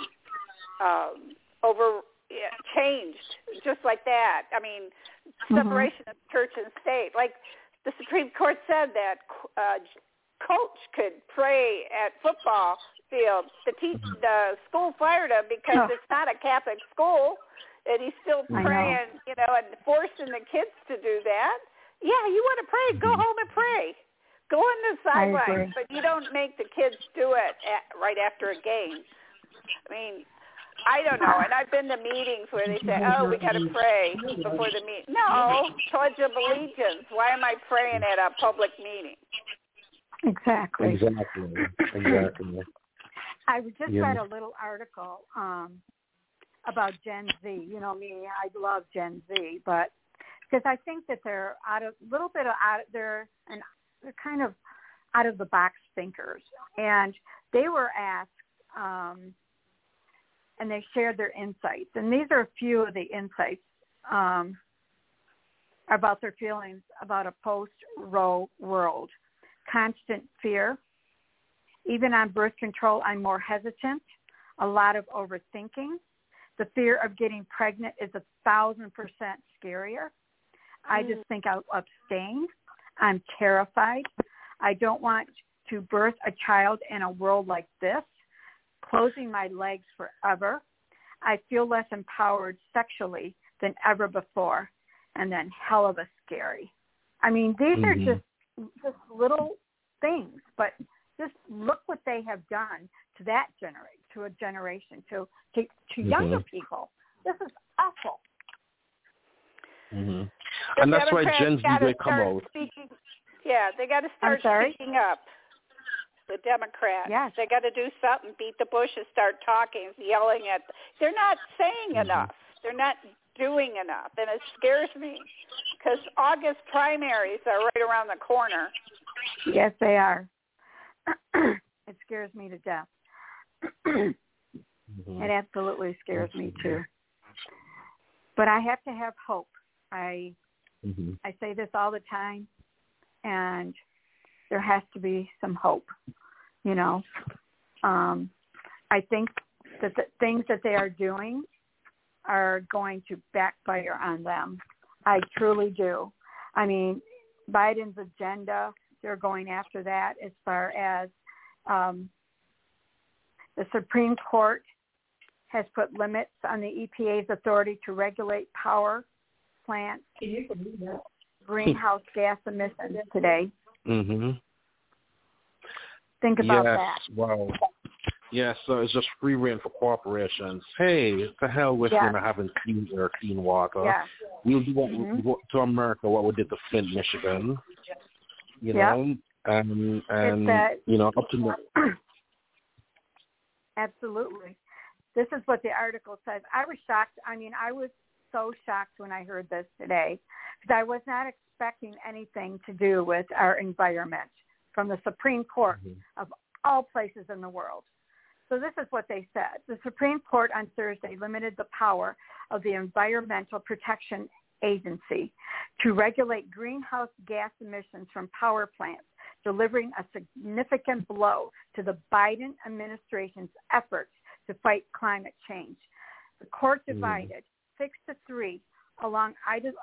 changed just like that. I mean, separation of church and state. Like the Supreme Court said that coach could pray at football field. The school fired him because it's not a Catholic school, and he's still praying, and forcing the kids to do that. Yeah, you want to pray, go home and pray. Go on the sidelines, but you don't make the kids do it right after a game. I mean, I don't know. And I've been to meetings where they say, "Oh, we got to pray before the meeting." No, Pledge of Allegiance. Why am I praying at a public meeting? Exactly. I just read a little article about Gen Z. You know me, I love Gen Z, but because I think that they're they're kind of out of the box thinkers, and they were asked, and they shared their insights, and these are a few of the insights about their feelings about a post-Roe world. Constant fear. Even on birth control, I'm more hesitant. A lot of overthinking. The fear of getting pregnant is 1,000% scarier. I just think I'll abstain. I'm terrified. I don't want to birth a child in a world like this. Closing my legs forever. I feel less empowered sexually than ever before. And then hell of a scary. I mean, these are just little things, but just look what they have done to that generation, to younger people. This is awful. And that's why Gen Z will come out. They got to start speaking up. The Democrats. Yes. They got to do something, beat the bush and start talking, yelling at. They're not saying enough. They're not doing enough, and it scares me because August primaries are right around the corner. Yes, they are. It scares me to death. It absolutely scares me too. But I have to have hope. I say this all the time, and there has to be some hope. You know, I think that the things that they are doing are going to backfire on them. I truly do. I mean, Biden's agenda, they're going after that as far as the Supreme Court has put limits on the EPA's authority to regulate power plants, greenhouse gas emissions today. Think about that. Wow. Yeah, so it's just free rein for corporations. Hey, to hell with having clean air, clean water. Yeah. We'll do what to America what we did to Flint, Michigan. You know, and you know, up to Absolutely. This is what the article says. I was shocked. I mean, I was so shocked when I heard this today because I was not expecting anything to do with our environment from the Supreme Court of all places in the world. So this is what they said. The Supreme Court on Thursday limited the power of the Environmental Protection Agency to regulate greenhouse gas emissions from power plants, delivering a significant blow to the Biden administration's efforts to fight climate change. The court divided 6-3 along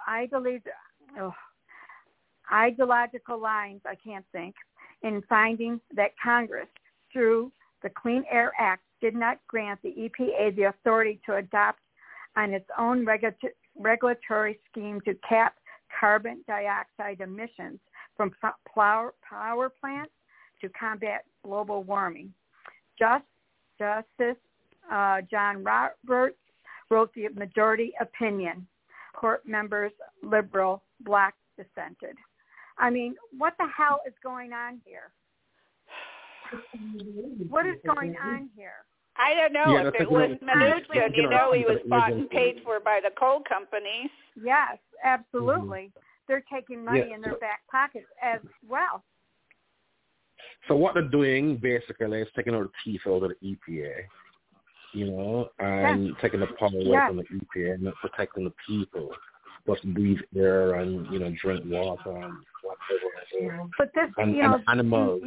ideological lines, in finding that Congress, through the Clean Air Act, did not grant the EPA the authority to adopt on its own regulatory scheme to cap carbon dioxide emissions from power plants to combat global warming. Justice John Roberts wrote the majority opinion. Court members, liberal, black, dissented. I mean, what the hell is going on here? What is going on here? I don't know. If it was Mnuchin, he was bought and paid for by the coal companies. Yes, absolutely. They're taking money in their back pockets as well. So what they're doing basically is taking out the teeth out of the EPA, and taking the power away from the EPA and not protecting the people, but breathe air and drink water and whatever. But this, and animals,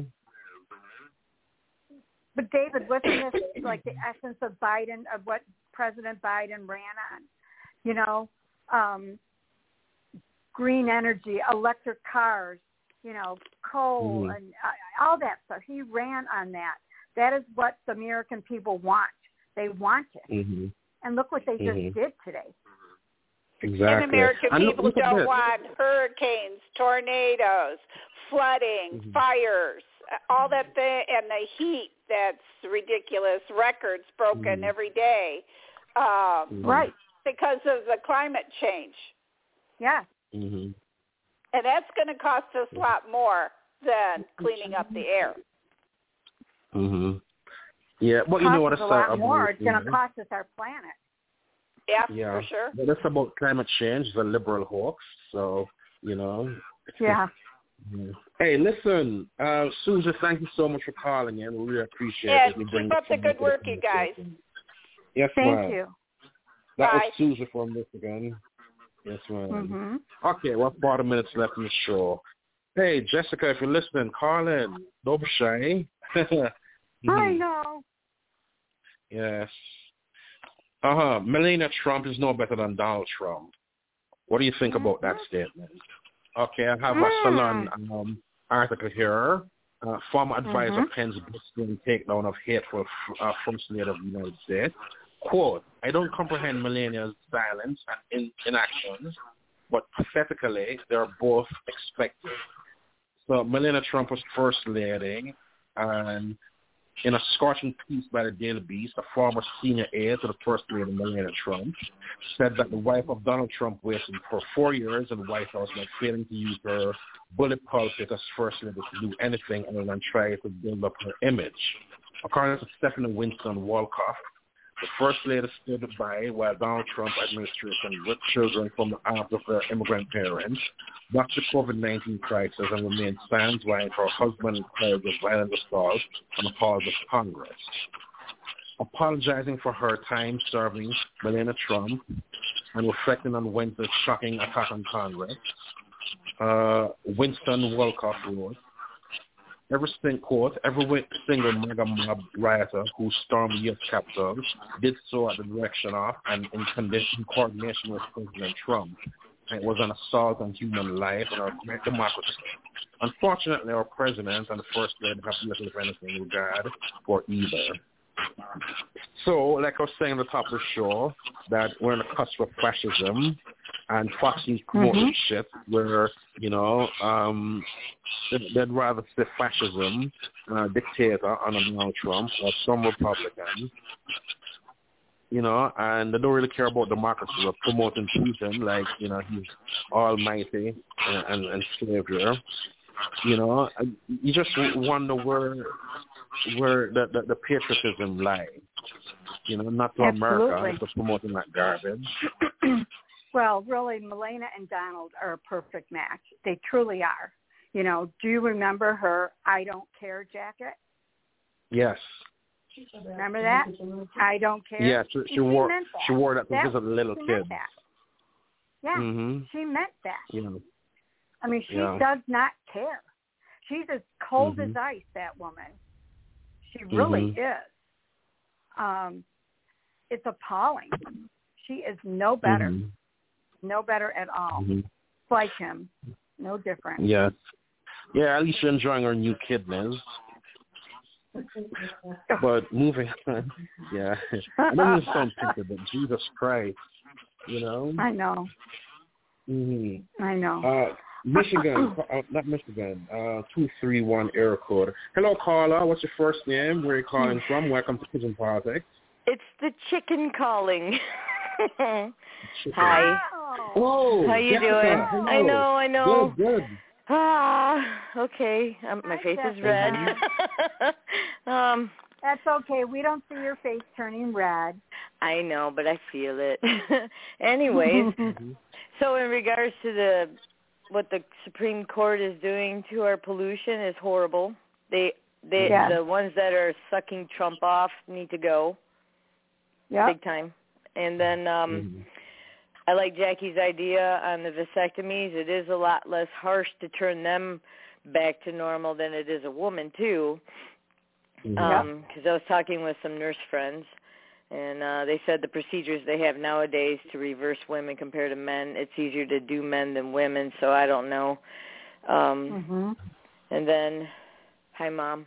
But David, wasn't this like the essence of Biden, of what President Biden ran on? Green energy, electric cars, coal, and all that stuff. He ran on that. That is what the American people want. They want it. And look what they just did today. Exactly. And American people don't want hurricanes, tornadoes, flooding, fires, all that thing and the heat that's ridiculous. Records broken every day. Right. Because of the climate change. Yeah. Mm-hmm. And that's going to cost us a lot more than cleaning up the air. Mm-hmm. Yeah, but you know what? It's a lot more. It's going to cost us our planet. Yeah, for sure. But it's about climate change. It's a liberal hoax, so, you know. Yeah. Hey, listen, Susan, thank you so much for calling in. We really appreciate it. Keep up the good work, you guys. Yes, Thank you. That Bye. was Susan from Michigan. Yes, ma'am. Mm-hmm. Okay, well, 40 minutes left in the show. Hey, Jessica, if you're listening, call in. Don't be shy. I know. Yes. Melania Trump is no better than Donald Trump. What do you think about that statement? Okay, I have a Salon article here. Former advisor Pence blistering takedown of hateful First Lady of the United States. Quote, I don't comprehend Melania's silence and inactions, but pathetically, they're both expected. So Melania Trump was First Lady, and in a scorching piece by the Daily Beast, a former senior aide to the First Lady, Melania Trump, said that the wife of Donald Trump wasted for 4 years in the White House by failing to use her bullet pulpit as First Lady to do anything other than try to build up her image. According to Stephanie Winston Wolkoff, the First Lady stood by while Donald Trump administration ripped children from the arms of their immigrant parents, watched the COVID-19 crisis, and remained silent while her husband declared of violent assault on the halls of Congress. Apologizing for her time serving Melania Trump and reflecting on Wednesday's shocking attack on Congress, Winston Wolkoff wrote, every single MAGA mob rioter who stormed the U.S. Capitol did so at the direction of and in coordination with President Trump. And it was an assault on human life and our great democracy. Unfortunately, our president and the First Lady have little if anything regard for either. So, like I was saying at the top of the show, that we're on the cusp of fascism, and Fox News promoting shit where, you know, they'd rather say fascism, dictator under Donald Trump or some Republican, you know, and they don't really care about democracy. They're promoting Putin like, you know, he's almighty and savior. You know, you just wonder where the patriotism lies. You know, not to America, for promoting that garbage. Well, really, Melania and Donald are a perfect match. They truly are. You know, do you remember her I Don't Care jacket? Yes. Remember that? I don't care. Yeah, she wore that since she was a little kid. Yeah, she meant that. Yeah. I mean, she does not care. She's as cold as ice, that woman. She really is. It's appalling. She is no better. No better at all. Like him. No different. Yeah. Yeah, at least you're enjoying her new kidneys. But moving on, yeah. I know you sound picky, but Jesus Christ, you know? I know. I know. Michigan, not Michigan, 231 area code. Hello, caller. What's your first name? Where are you calling from? Welcome to Pigeon Politics. It's the chicken calling. Chicken. Hi. Whoa. How you Jessica, doing? hello. I know. Good. Okay. My face is red. That's okay. We don't see your face turning red. I know, but I feel it. Anyways, so in regards to what the Supreme Court is doing to our pollution is horrible. The ones that are sucking Trump off need to go. Yeah. Big time. And then I like Jackie's idea on the vasectomies. It is a lot less harsh to turn them back to normal than it is a woman, too. Because I was talking with some nurse friends, and they said the procedures they have nowadays to reverse women compared to men, it's easier to do men than women, so I don't know. And then, hi, Mom.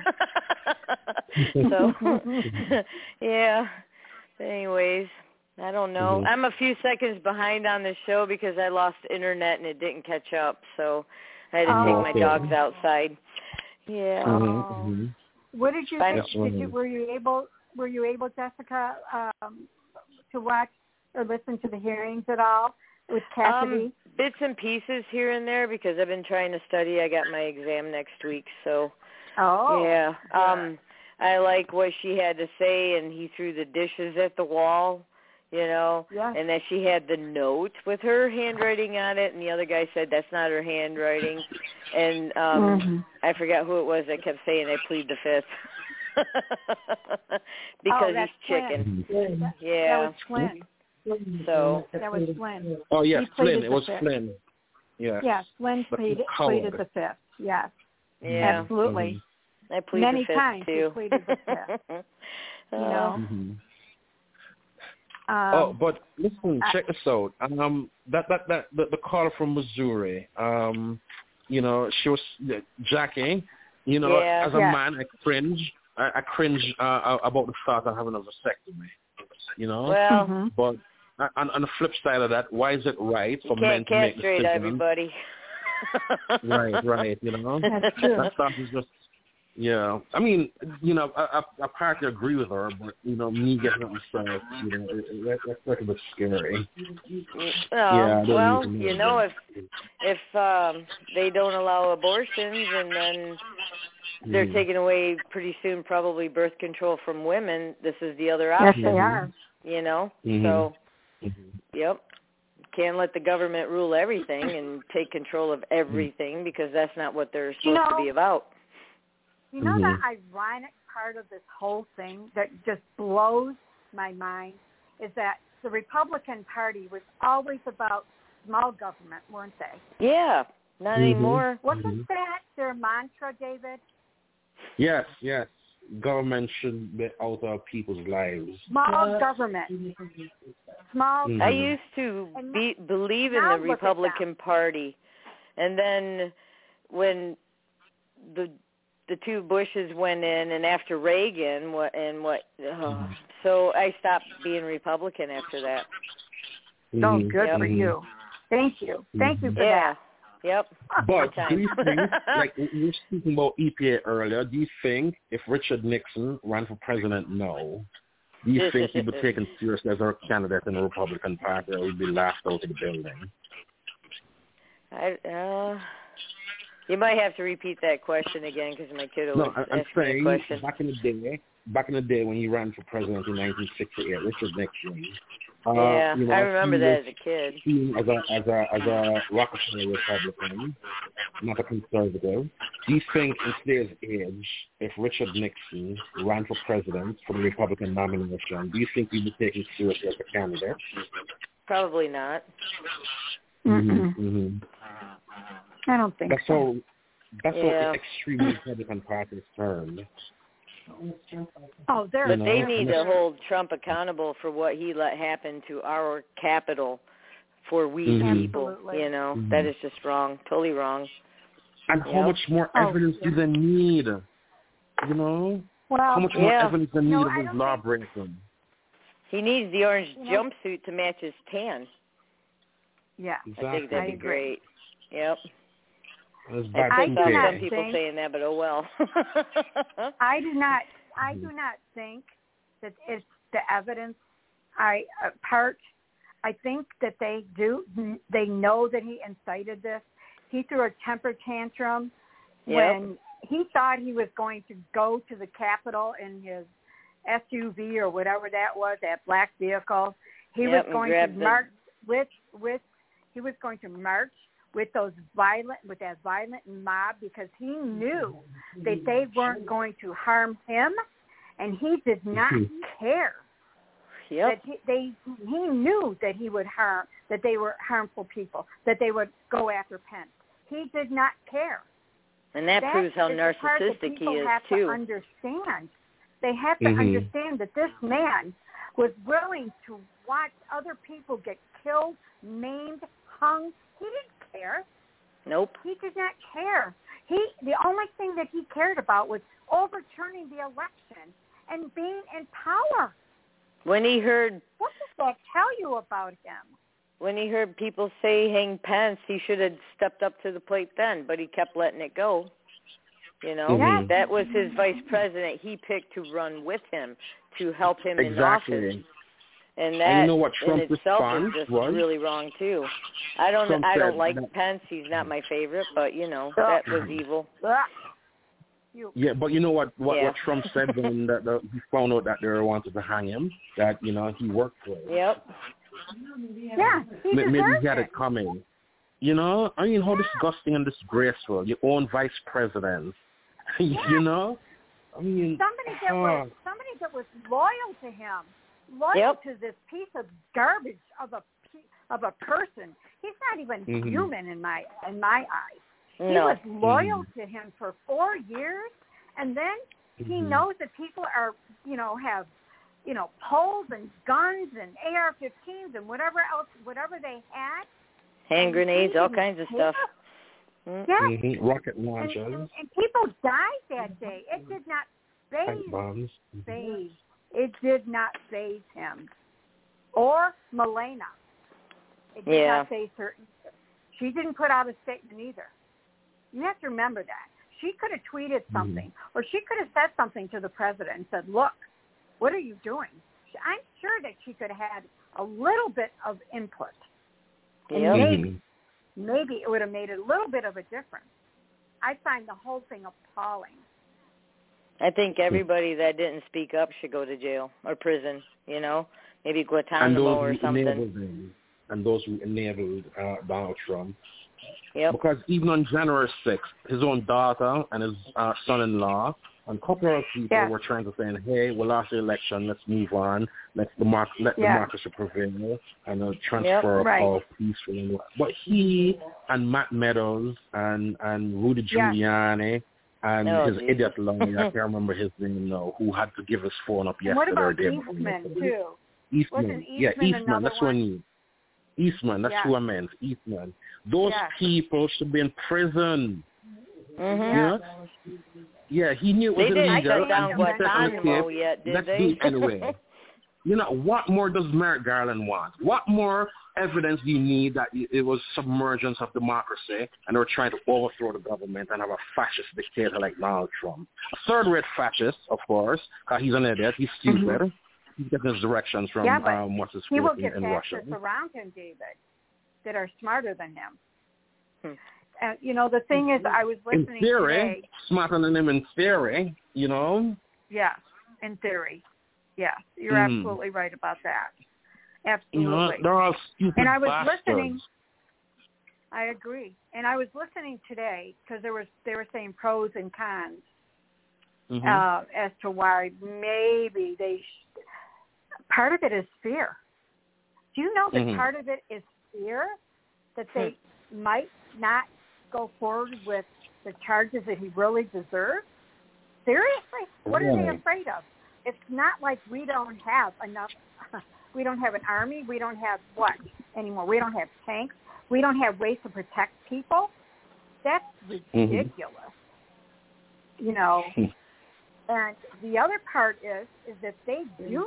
So, yeah. Anyways, I don't know. I'm a few seconds behind on the show because I lost internet and it didn't catch up, so I had to take my dogs outside. Yeah. Mm-hmm. What did you think? Were you able, Jessica, to watch or listen to the hearings at all with Cassidy? Bits and pieces here and there because I've been trying to study. I got my exam next week, so. Oh. Yeah. I like what she had to say, and he threw the dishes at the wall, Yes. and that she had the note with her handwriting on it, and the other guy said that's not her handwriting. And I forgot who it was that kept saying, I plead the fifth. Because he's chicken. Flynn. Yeah. That was Flynn. So. That was Flynn. Oh, yes, Flynn. It was fifth. Flynn. Yeah. Yes, Flynn pleaded the fifth. Yes. Yeah. Absolutely. I plead Many the fifth, times too. he pleaded the fifth. But listen, check this out. The call from Missouri. She was Jackie. As a man, I cringe. I cringe about the thought of having a vasectomy. Well, but on the flip side of that, why is it right for men to make decisions? Everybody. Right. That's true. That stuff is just. Yeah, I mean, I partly agree with her, but me getting it myself, that's like a bit scary. If they don't allow abortions and then they're taking away pretty soon probably birth control from women, this is the other option. Yes, they are. So, yep. Can't let the government rule everything and take control of everything because that's not what they're supposed to be about. The ironic part of this whole thing that just blows my mind is that the Republican Party was always about small government, weren't they? Yeah, not anymore. Wasn't that their mantra, David? Yes. Government should be out of people's lives. Small government. Small. I used to believe in the Republican Party, and then when the two Bushes went in, and after Reagan, so I stopped being Republican after that. Oh, good for you. Thank you. Thank you for that. Yep. But do you think, like we were speaking about EPA earlier, do you think if Richard Nixon ran for president now, do you think he'd be taken seriously as our candidate in the Republican Party, or he'd be laughed out of the building? You might have to repeat that question again because my kid always asks me a question. Back in the day when he ran for president in 1968, Richard Nixon. I remember that as a kid. As a Rockefeller Republican, not a conservative. Do you think in today's age, if Richard Nixon ran for president for the Republican nomination, do you think he'd be taken seriously as a candidate? Probably not. I don't think so. That's what the extreme Republican Party is turned. Oh, they need to hold Trump accountable for what he let happen to our capital for we people. That is just wrong, totally wrong. And how much more evidence do they need? Well, how much more evidence do they need of his law breaking? He needs the orange jumpsuit to match his tan. Yeah, exactly. I think that'd be great. Yep. I do not some people saying that, but oh well. I do not think that it's the evidence part. I think that they know that he incited this. He threw a temper tantrum when he thought he was going to go to the Capitol in his SUV or whatever that was, that black vehicle. He was going to march with that violent mob because he knew that they weren't going to harm him, and he did not care. Yep. That he knew that that they were harmful people, that they would go after Pence. He did not care. And that proves how narcissistic he is too. They have to understand that this man was willing to watch other people get killed, maimed, hung. He didn't care. Nope. He did not care. The only thing that he cared about was overturning the election and being in power. When he heard... What does that tell you about him? When he heard people say hang Pence, he should have stepped up to the plate then, but he kept letting it go. You know, that was his vice president he picked to run with him to help him in office. And that you know what Trump's in itself is response just was? really wrong too. I don't like Pence. He's not my favorite, but you know that was evil. Yeah, but you know what Trump said when he found out that they wanted to hang him, that, you know, he worked for it. Yep. Yeah, maybe he had it coming. You know, I mean, how disgusting and disgraceful. Your own vice president. You know? I mean, somebody that was loyal to him, loyal to this piece of garbage of a person. He's not even human in my eyes. He was loyal to him for 4 years, and then he knows that people are, you know, have, you know, poles and guns and AR-15s and whatever they had. Hand grenades, all kinds of stuff. Yeah. Rocket launchers. And people died that day. It did not phase. It did not phase him. Or Milena. It did not phase her either. She didn't put out a statement either. You have to remember that. She could have tweeted something, or she could have said something to the president and said, look, what are you doing? I'm sure that she could have had a little bit of input. And maybe it would have made a little bit of a difference. I find the whole thing appalling. I think everybody that didn't speak up should go to jail or prison, you know, maybe Guantanamo or something. And those who enabled Donald Trump. Yep. Because even on January 6th, his own daughter and his son-in-law and a couple of people were trying to say, hey, we lost the election, let's move on, let democracy prevail, and transfer of all peacefully. But he and Matt Meadows and Rudy Giuliani and his idiot lawyer, I can't remember his name now, who had to give his phone up yesterday. What about Eastman, too? Eastman, that's what I need. Eastman, that's who I meant, Eastman. Those people should be in prison. Yeah, he knew it was illegal. They didn't shut down Guantanamo yet, did they? Do it anyway. You know, what more does Merrick Garland want? What more evidence do you need that it was submergence of democracy and they were trying to overthrow the government and have a fascist dictator like Donald Trump? A third-rate fascist, of course, because he's an idiot. He's stupid. He's getting his directions from what's his he will in get Russia. fascists around him, David, that are smarter than him. And, you know, the thing is, I was listening in theory, today. Smarter than him in theory, you know? Yeah, in theory. Yeah, you're absolutely right about that. Absolutely. You know, they're all stupid and I was bastards. listening. I agree. And I was listening today because they were saying pros and cons as to why maybe part of it is fear. Do you know that part of it is fear that they might not go forward with the charges that he really deserves? Seriously? What are they afraid of? It's not like we don't have enough. We don't have an army. We don't have what anymore? We don't have tanks. We don't have ways to protect people. That's ridiculous. You know. And the other part is that if they do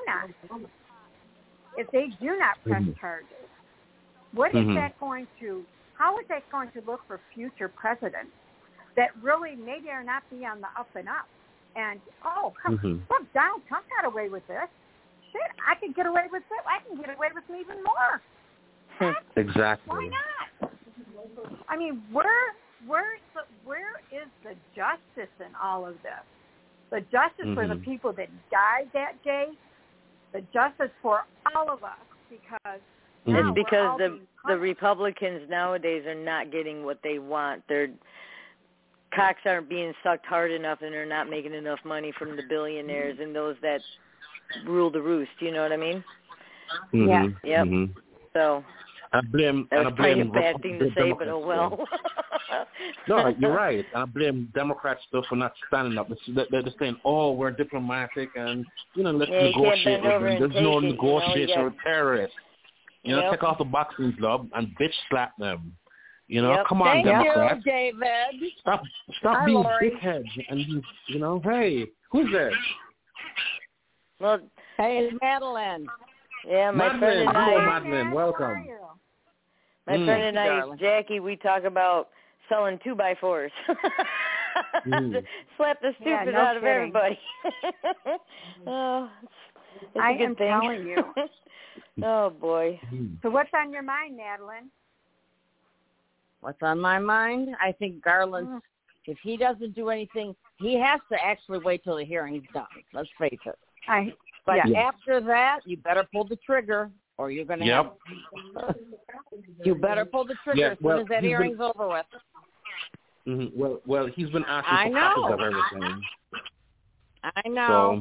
not press charges, what is that going to? How is that going to look for future presidents that really maybe are not be on the up and up? And, look, Donald Trump got away with this. Shit, I could get away with it. I can get away with even more. Exactly. Why not? I mean, where is the justice in all of this? The justice for the people that died that day, the justice for all of us, because it's because the Republicans nowadays are not getting what they want. Their cocks aren't being sucked hard enough, and they're not making enough money from the billionaires and those that rule the roost. You know what I mean? Yeah. Yep. So I blame. That's probably a bad thing to say, but oh well. No, you're right. And I blame Democrats still for not standing up. They're just saying, "Oh, we're diplomatic, and let's negotiate with them." There's no negotiation with terrorists. Take off the boxing glove and bitch slap them. Come on, Democrats. Thank you, David. Stop being dickheads and hey, who's this? Well, hey, it's Madeline. Yeah, my friend and Hello, I. Madeline. Welcome. My friend and I, Jackie, we talk about selling 2x4s. Slap the stupid out of everybody. Oh, it's a good thing. Telling you. Oh, boy. So what's on your mind, Madeline? What's on my mind? I think Garland, if he doesn't do anything, he has to actually wait till the hearing's done. Let's face it. After that, you better pull the trigger, or you're going to have. You better pull the trigger as soon as that hearing's over with. Mm-hmm. Well, he's been asking for copies of everything. I know.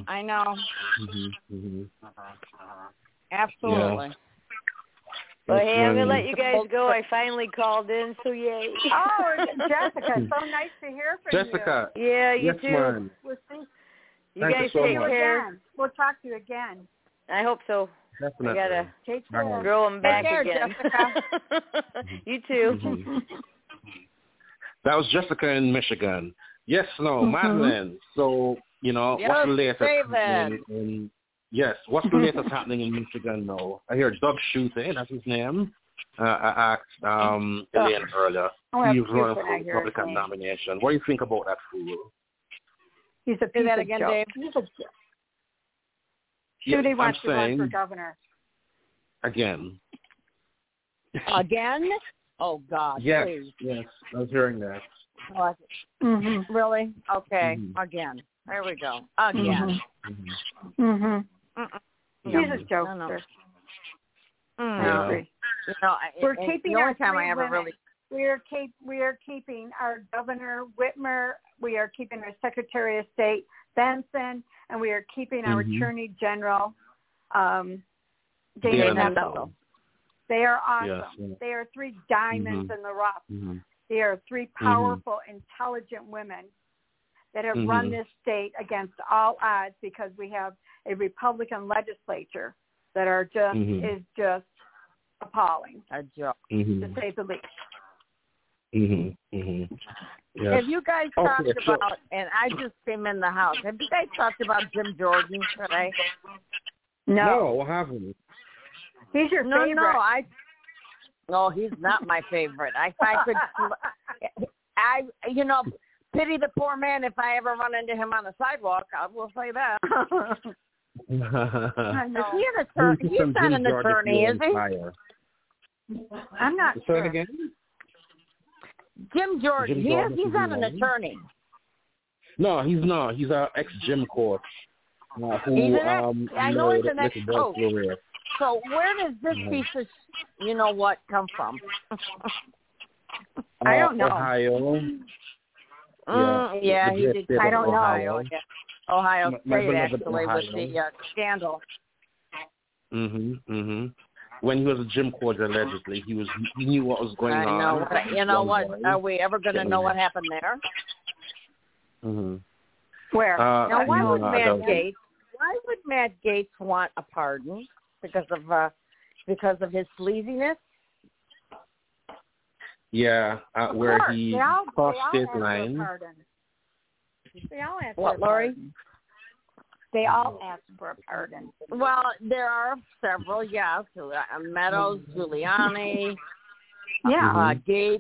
Absolutely. Yeah. Well, hey, I'm going to let you guys go. I finally called in, so yay. Oh, Jessica, so nice to hear from you. Jessica. Yeah, you too. Man. We'll see. You guys take care. We'll talk to you again. I hope so. Definitely. I got to grow them back again. You too. Mm-hmm. That was Jessica in Michigan. Yes, no, Madeline. So, what's the latest happening what's the latest happening in Michigan now? I hear Doug Schuette, that's his name. I asked Elaine earlier. He's running for the Republican nomination. What do you think about that fool? He's a piece Say that of again, joke. Dave. Schuette wants to run for governor. Again? Oh, God. Yes, please. yes. I was hearing that. What? Mm-hmm. Really? Okay. Again. There we go. Again. He's a jokester. No. We're keeping the only our time I ever women. really. We are keeping our Governor Whitmer. We are keeping our Secretary of State Benson, and we are keeping our Attorney General Dana Nessel. They are awesome. Yes. They are three diamonds in the rough. They are three powerful, intelligent women that have run this state against all odds because we have a Republican legislature that are just is just appalling, a joke, to say the least. Yes. Have you guys talked about, and I just came in the house, have you guys talked about Jim Jordan today? No, what happened? He's your favorite. No, he's not my favorite. I could, pity the poor man if I ever run into him on the sidewalk. I will say that. Is he an attorney? He's not an attorney, is he? I'm not sure. Say it again? Jim Jordan. He's not an attorney. No, he's not. He's an ex-gym coach. I know he's an ex-coach. So where does this piece of come from? I don't know. Ohio. He did. I don't know. Ohio State, actually, with the scandal. When he was a gym coach, allegedly, he knew what was going on. You know what? Are we ever going to know what happened there? Where? Now, why would Matt Gaetz want a pardon? Because of his sleaziness? Yeah, where he crossed his line. They all ask what, Lori? They all ask for a pardon. Well, there are several, yes. Meadows, Giuliani, Gaetz.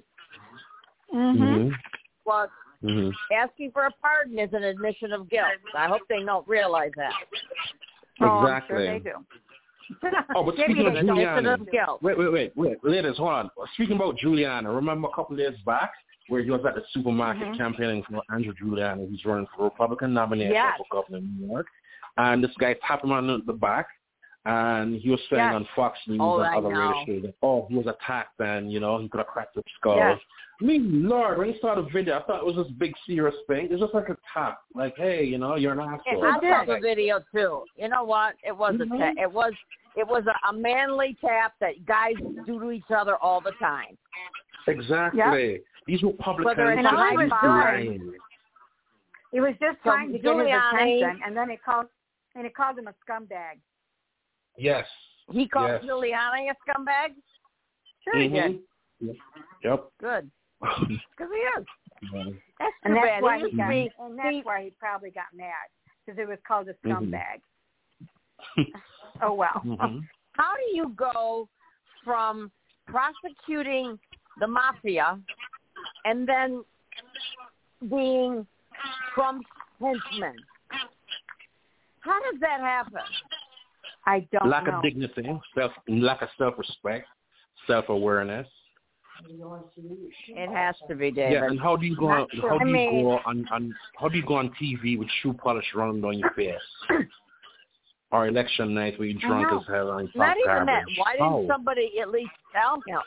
But asking for a pardon is an admission of guilt. I hope they don't realize that. Exactly. I'm sure they do. But speaking of Giuliani, wait, ladies, hold on. Speaking about Giuliani, remember a couple of days back where he was at the supermarket campaigning for Andrew Giuliani, who's running for Republican nomination for governor of New York, and this guy tapped him on the back, and he was saying on Fox News and other radio shows that, he was attacked and, he could have cracked his skull. Yes. I mean, Lord, when you saw the video, I thought it was this big serious thing. It's just like a tap. Like, hey, you're an asshole. I saw the video too. You know what? It was a tap. It was a manly tap that guys do to each other all the time. Exactly. Yep. These Republicans are lying. He was just trying to get his attention, and then it called him a scumbag. Yes. He called Giuliani a scumbag? Sure he did. Yep. Good. Because he is. And that's why he probably got mad, because it was called a scumbag. Oh, well. How do you go from prosecuting the mafia and then being Trump's henchman. How does that happen? I don't lack know. Lack of dignity, lack of self-respect, self-awareness. It has to be, David. Yeah, and how do you go on TV with shoe polish running down your face? Or election night where you're drunk as hell on top Not even garbage. that. Why didn't somebody at least tell him?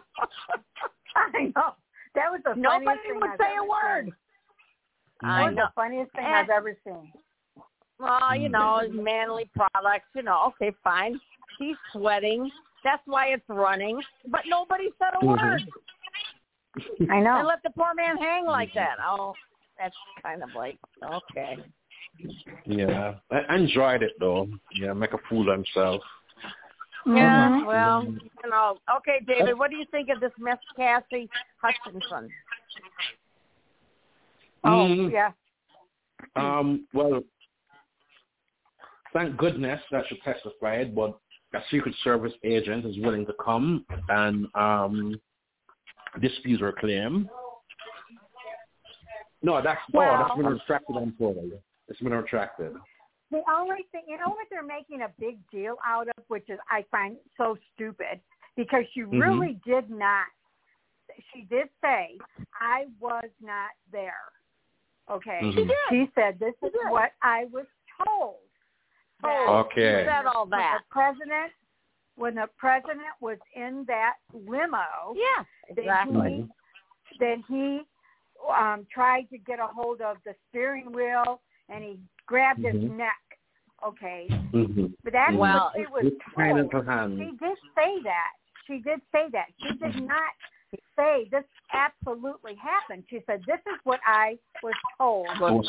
I know. That was the Nobody funniest thing would I've say ever a word. seen. That was the funniest thing I've ever seen. Well, manly products, okay, fine. She's sweating. That's why it's running. But nobody said a word. I know. And let the poor man hang like that. Oh, that's kind of like, okay. Yeah. I enjoyed it, though. Yeah, make a fool of himself. Yeah, well, Okay, David, what do you think of this Miss Cassie Hutchinson? Yeah. Well, thank goodness that she testified, but a Secret Service agent is willing to come and dispute her claim. No, that's been retracted on Florida. It's been retracted. The only thing, what they're making a big deal out of, which is I find so stupid, because she really did not. She did say, I was not there. Okay? She said, this is what I was told. Okay. She said all that. When the president was in that limo, exactly. Then he tried to get a hold of the steering wheel, and he grabbed his neck. Okay, but that's what she was told. She did say that. She did not say this absolutely happened. She said, "This is what I was told."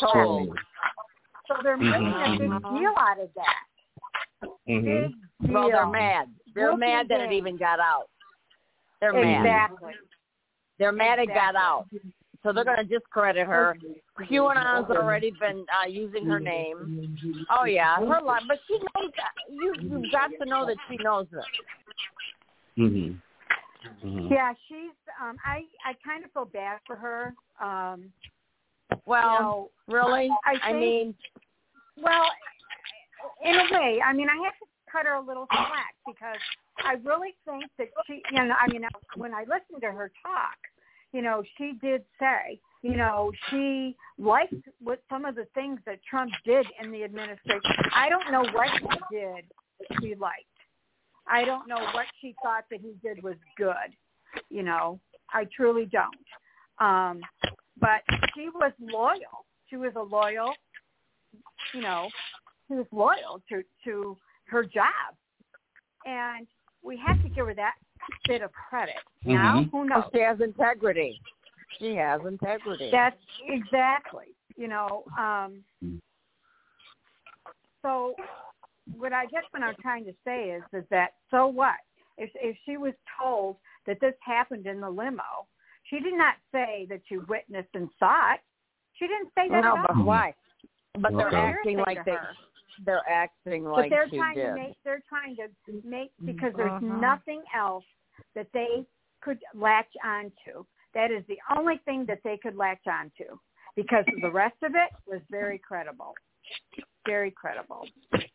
So they're making a big deal out of that. Big deal. Well, they're mad. They're mad that it even got out. They're mad. Exactly. They're mad it got out. So they're going to discredit her. QAnon's already been using her name. Oh, yeah. Her life. But she knows that. You've got to know that she knows this. Yeah, she's, I kind of feel bad for her. Really? I mean. Well, in a way, I have to cut her a little slack because I really think that she, when I listened to her talk, she did say, she liked what some of the things that Trump did in the administration. I don't know what he did that she liked. I don't know what she thought that he did was good. I truly don't. But she was loyal. She was loyal to her job. And we have to give her that bit of credit. Now, who knows? She has integrity. That's exactly, so what I'm trying to say is that, so what? If she was told that this happened in the limo, she did not say that she witnessed and saw it. She didn't say that at all. But why? But they're acting like they're acting like they're she trying did. They're trying to make, because there's nothing else that they could latch onto. That is the only thing that they could latch onto, because the rest of it was very credible. Very credible.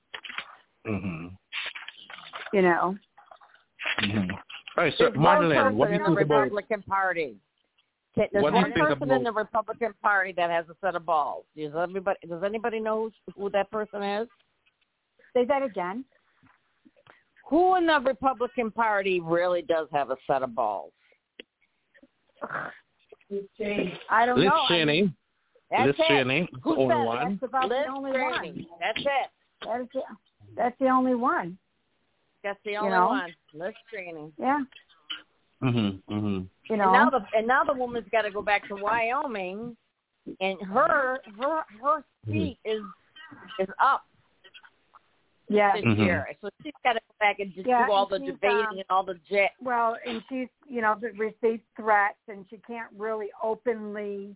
All right, so Madeline, what do you think about Republican Party? There's one person in the Republican Party that has a set of balls. Does anybody know who that person is? Say that again. Who in the Republican Party really does have a set of balls? I don't know. Liz Cheney. That's the only one. That's about the only one. That's it. That's the only one. That's the only one. Liz Cheney. Yeah. And now the woman's got to go back to Wyoming, and her seat is up. Yeah. This year, so she's got to go back and just do all the debating and all the jet. Well, and she's received threats, and she can't really openly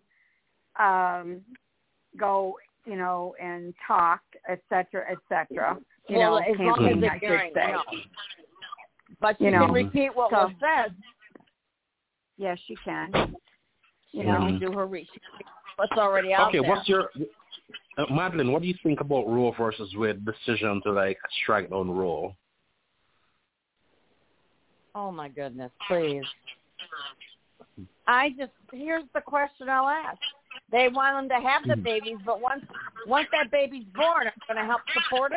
go and talk, et cetera, et cetera. As long as they're hearing, but she can repeat what was said. Yes, she can. She can do her research. what's already out there. Okay, what's your Madeline? What do you think about Roe versus Wade decision to strike down Roe? Oh my goodness, please. Here's the question I'll ask. They want them to have the babies, but once that baby's born, it's going to help support it.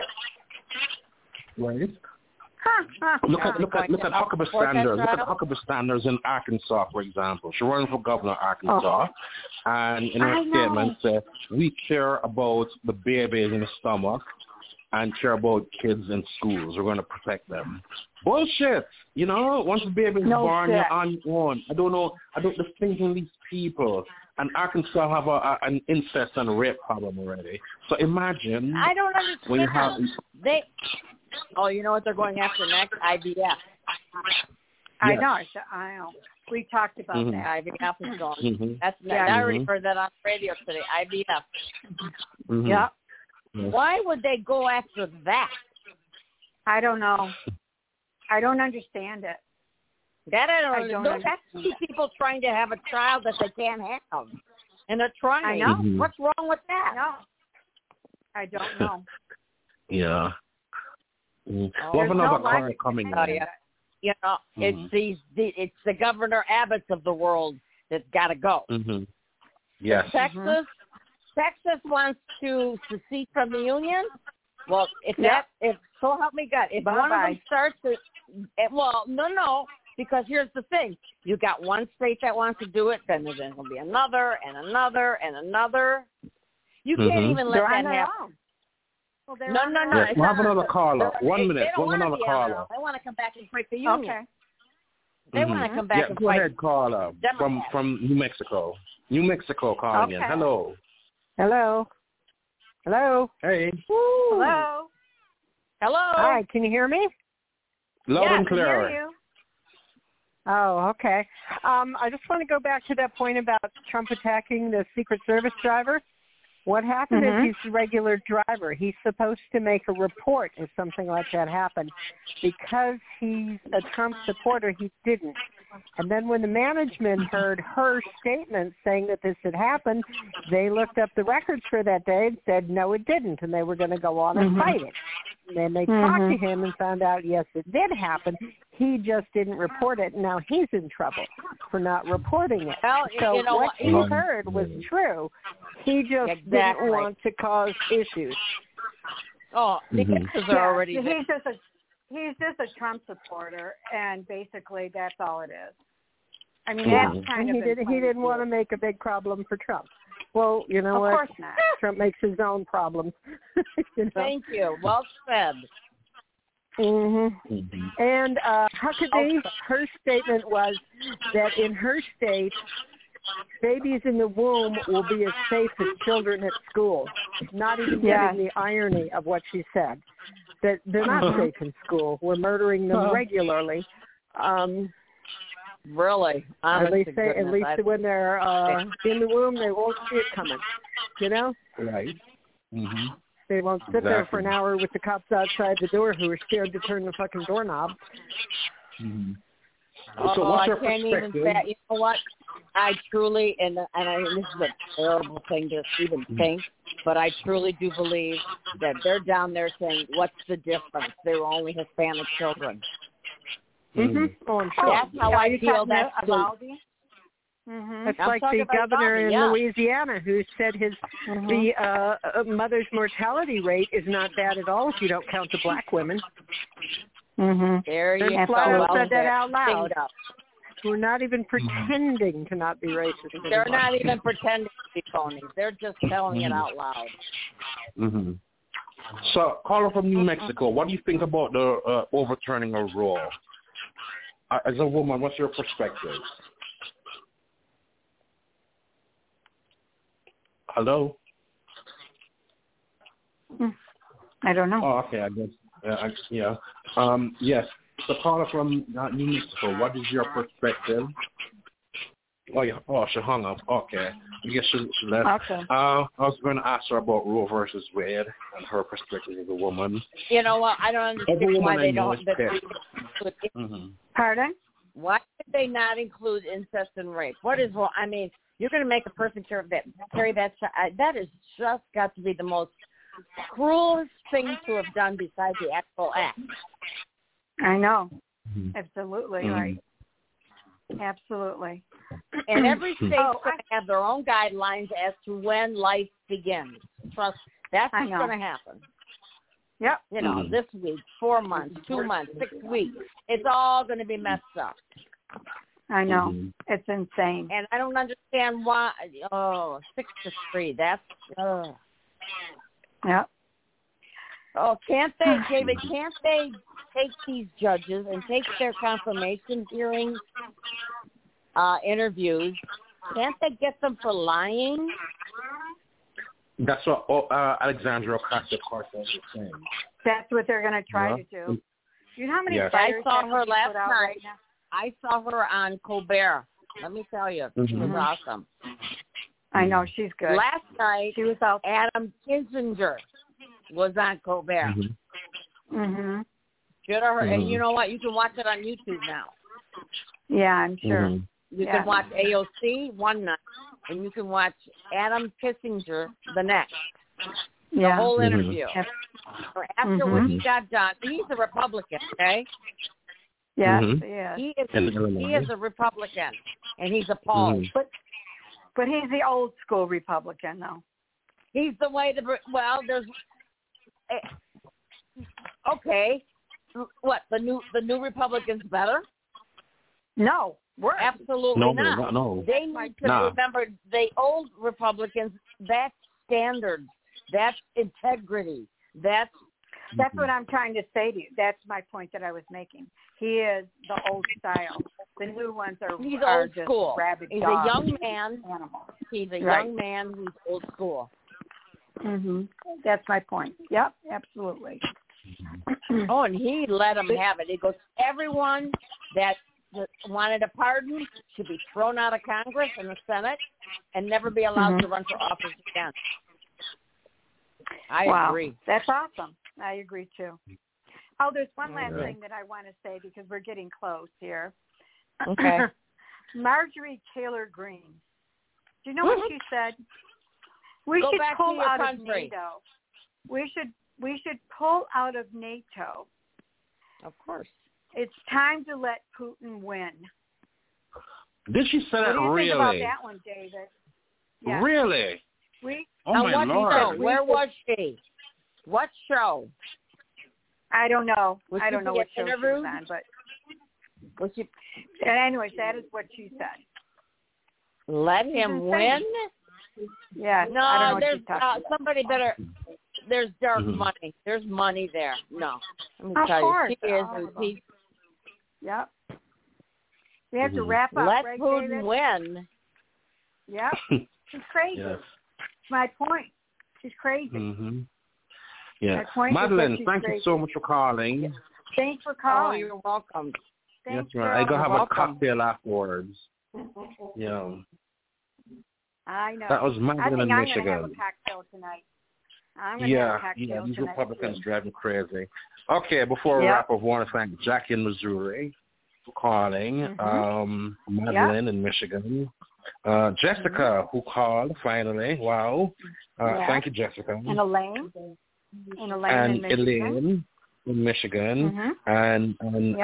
Right. Look at Huckabee Sanders. Look at Huckabee Sanders in Arkansas, for example. She ran for governor of Arkansas, and in her statement said, "We care about the babies in the stomach and care about kids in schools. We're going to protect them." Bullshit. Once the baby's born, you're on your own. I don't think in these people. And Arkansas have an incest and rape problem already. So imagine. I don't understand. When you have you know what they're going after next? IVF. I know. We talked about that. IVF is gone. I already heard that on the radio today. IVF. Yeah. Why would they go after that? I don't know. I don't understand it. That I don't know. That's two people trying to have a child that they can't have. And they're trying. I know. What's wrong with that? No. I don't know. Yeah. We have another caller coming in. It's the Governor Abbotts of the world that's got to go. Yes. Texas wants to secede from the union. Well, if so help me God, if one of them starts to, because here's the thing: you got one state that wants to do it, then there's going to be another and another and another. You can't even let that happen. Well, no. We'll have another caller. 1 minute. We'll have another caller. They want to come back and break the union. Okay. They want to come back and go fight. ahead, caller from New Mexico. New Mexico calling in. Hello. Hello. Hey. Woo. Hello. Hi, can you hear me? Loud and clear. I can hear you. Oh, okay. I just want to go back to that point about Trump attacking the Secret Service driver. What happened is he's a regular driver. He's supposed to make a report if something like that happened. Because he's a Trump supporter, he didn't. And then when the management heard her statement saying that this had happened, they looked up the records for that day and said, no, it didn't, and they were going to go on and fight it. And then they talked to him and found out, yes, it did happen. He just didn't report it, and now he's in trouble for not reporting it. Well, so what he heard was true. He just didn't want to cause issues. Oh, because they're already He's just a Trump supporter, and basically that's all it is. I mean, that's kind of he didn't want to make a big problem for Trump. Well, you know what? Of course not. Trump makes his own problems. Thank you. Well said. And Huckabee, her statement was that in her state, babies in the womb will be as safe as children at school. Not even getting the irony of what she said. That they're not safe in school. We're murdering them regularly. Really? At least when they're in the womb, they won't see it coming. Right. They won't sit there for an hour with the cops outside the door who are scared to turn the fucking doorknob. So what's your I can't even say. You know what? I truly, and this is a terrible thing to even think, but I truly do believe that they're down there saying, what's the difference? They were only Hispanic children. Oh, I'm sure. That's how I feel. That's It's like the governor in Louisiana who said the mother's mortality rate is not bad at all if you don't count the black women. There you go. Flat said that out loud. We're not even pretending to not be racist. They're not even pretending to be phonies. They're just telling it out loud. So, caller from New Mexico, what do you think about the overturning of Roe? As a woman, what's your perspective? Hello? I don't know. Oh, okay, I guess. Yes. The caller from New Mexico, what is your perspective? She hung up. Okay. I guess she left. Okay. I was going to ask her about Roe versus Wade and her perspective as a woman. You know what? I don't understand why they don't. Pardon? Why did they not include incest and rape? What is wrong? I mean, you're going to make a person carry that. That has just got to be the most cruelest thing to have done besides the actual act. I know. Absolutely right. Absolutely. And every state's going to have their own guidelines as to when life begins. Trust, that's what's going to happen. Yep. You know, this week, 4 months, 2 months, 6 weeks. It's all going to be messed up. I know. It's insane. And I don't understand why. 6 to 3. That's. Yep. Oh, can't they, David? Can't they take these judges and take their confirmation hearings, interviews? Can't they get them for lying? That's what Alexandria Ocasio-Cortez is saying. That's what they're going to try to do. You know how many fires I saw her last night. Right now? I saw her on Colbert. Let me tell you, she was awesome. I know, she's good. Last night, she was out. Adam Kinzinger was on Colbert. And you know what? You can watch it on YouTube now. Yeah, I'm sure. You can watch AOC one night, and you can watch Adam Kinzinger the next. The whole interview. After what he got done, he's a Republican, okay? Yeah, he is a Republican, and he's appalled. But he's the old school Republican, though. He's the way there's okay. What, the new Republicans better? No, worse. Absolutely not. No. They need to remember the old Republicans. That's standards. That's integrity. That's what I'm trying to say to you. That's my point that I was making. He is the old style. The new ones are old just school. Rabid He's dogs. a young man. He's a young man who's old school. That's my point. Yep, absolutely. And he let him have it. He goes, everyone that wanted a pardon should be thrown out of Congress and the Senate and never be allowed to run for office again. I agree. That's awesome. I agree, too. Oh, there's one last thing that I want to say because we're getting close here. Okay. Marjorie Taylor Greene. Do you know what she said? We Go should back pull to your out country. of NATO. We should pull out of NATO. Of course. It's time to let Putin win. Did she say that really? What do you think about that one, David? Yeah. Really? My Lord. Where was she? What show? I don't know. I don't know what show she was on, but anyways, that is what she said. Let him win? Yeah. No, I don't know there's somebody better. There's dark money. There's money there. No. Let me tell you. She is. Yep. We have to wrap up. Let right, Putin David? win. Yep. She's crazy. Yes. That's my point. She's crazy. Yeah. Madeline, thank you so much for calling. Thanks for calling. Oh, you're welcome. Thanks, That's right. I go have a cocktail afterwards. Yeah. I know. That was Madeline in Michigan. I'm going to have a cocktail tonight. I'm going to have a cocktail these tonight. Republicans drive me crazy. Okay, before we wrap up, I want to thank Jackie in Missouri for calling. Madeline in Michigan. Jessica, who called finally. Wow. Thank you, Jessica. And Elaine. And Elaine in Michigan. And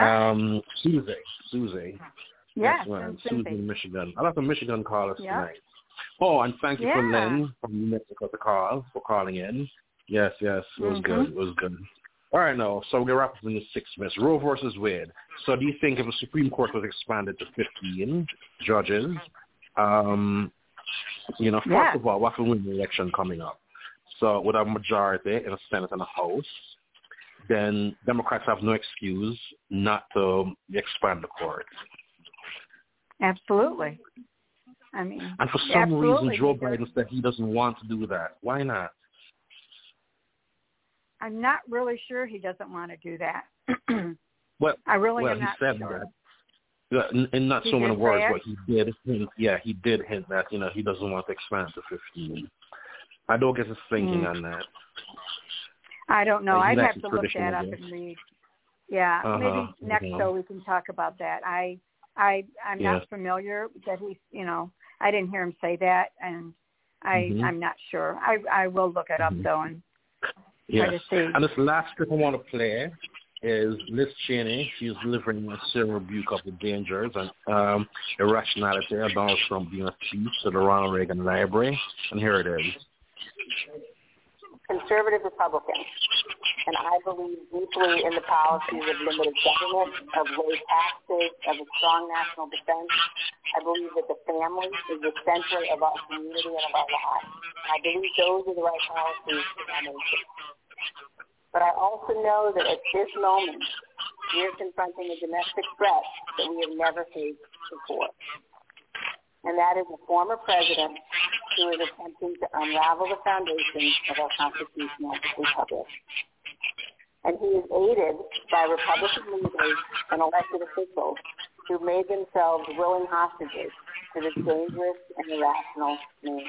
Susie. Yes, Susie in Michigan. A lot of Michigan callers tonight. Oh, and thank you for Lynn from Mexico for calling in. Yes, it was good. It was good. All right, now, so we're going to wrap up in the 6 minutes. Roe versus Wade. So do you think if the Supreme Court was expanded to 15 judges, first of all, what will win the election coming up? So with a majority in the Senate and the House, then Democrats have no excuse not to expand the court. Absolutely. I mean, and for some reason, Joe Biden said he doesn't want to do that. Why not? I'm not really sure he doesn't want to do that. I really am not sure. That. In not so many words, but he did hint. Yeah, he did hint that he doesn't want to expand to 15. I don't get his thinking on that. I don't know. I'd have to look that up and read. Yeah, maybe next show we can talk about that. I'm not familiar that he's, I didn't hear him say that, and I'm not sure. I will look it up, though, and try to see. And this last clip I want to play is Liz Cheney. She's delivering a severe rebuke of the dangers and irrationality of Donald Trump being a thief to the Ronald Reagan Library. And here it is. Conservative Republican, and I believe deeply in the policies of limited government, of low taxes, of a strong national defense. I believe that the family is the center of our community and of our lives. I believe those are the right policies for our nation. But I also know that at this moment, we are confronting a domestic threat that we have never faced before. And that is a former president who is attempting to unravel the foundations of our constitutional republic. And he is aided by Republican leaders and elected officials who made themselves willing hostages to this dangerous and irrational man.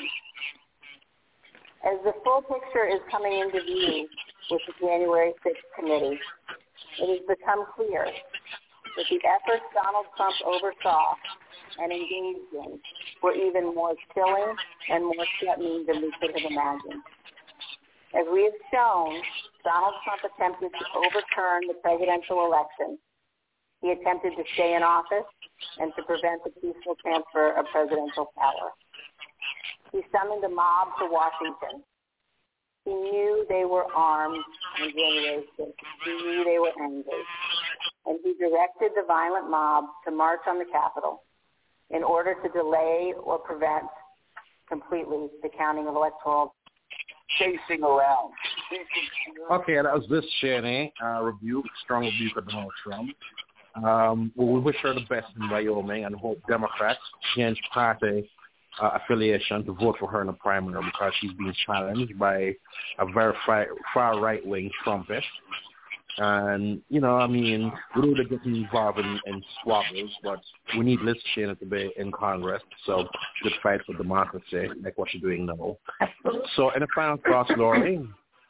As the full picture is coming into view with the January 6th committee, it has become clear that the efforts Donald Trump oversaw and engaged in were even more chilling and more threatening than we could have imagined. As we have shown, Donald Trump attempted to overturn the presidential election. He attempted to stay in office and to prevent the peaceful transfer of presidential power. He summoned a mob to Washington. He knew they were armed on January 6th. He knew they were angry. And he directed the violent mob to march on the Capitol in order to delay or prevent completely the counting of electoral chasing around. Okay, that was Liz Cheney, strong rebuke of Donald Trump. We wish her the best in Wyoming and hope Democrats change party affiliation to vote for her in the primary because she's being challenged by a very far right-wing Trumpist. And, we don't really get involved in squabbles, but we need Liz Cheney to be in Congress, so she could fight for democracy, like what she's doing now. So, any final thoughts, Lori?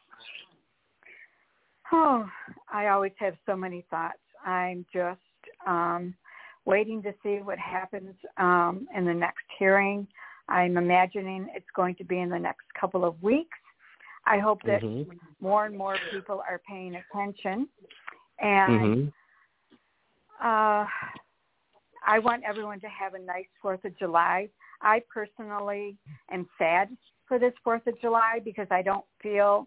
Oh, I always have so many thoughts. I'm just waiting to see what happens in the next hearing. I'm imagining it's going to be in the next couple of weeks. I hope that more and more people are paying attention. And I want everyone to have a nice 4th of July. I personally am sad for this 4th of July because I don't feel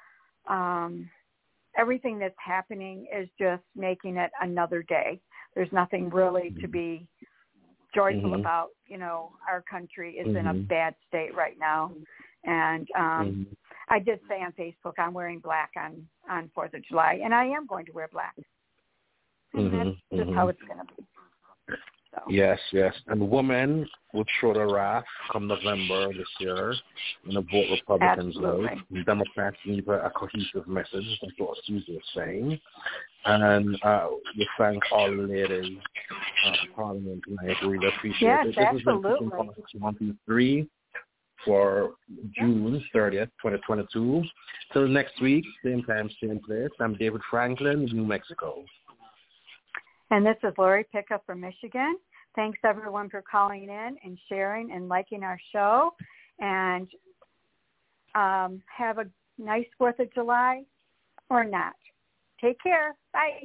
everything that's happening is just making it another day. There's nothing really to be joyful about. Our country is in a bad state right now. And I did say on Facebook I'm wearing black on 4th of July, and I am going to wear black. And that's just how it's going to be. So. Yes. And women would show their wrath come November this year and vote Republicans out. Democrats need a cohesive message. That's what Susie is saying. And we thank all the ladies in Parliament tonight. We really appreciate it. Yes, absolutely. This is 123 for June 30th, 2022. Till next week, same time, same place. I'm David Franklin, New Mexico. And this is Lori Pickup from Michigan. Thanks, everyone, for calling in and sharing and liking our show. And have a nice 4th of July or not. Take care. Bye.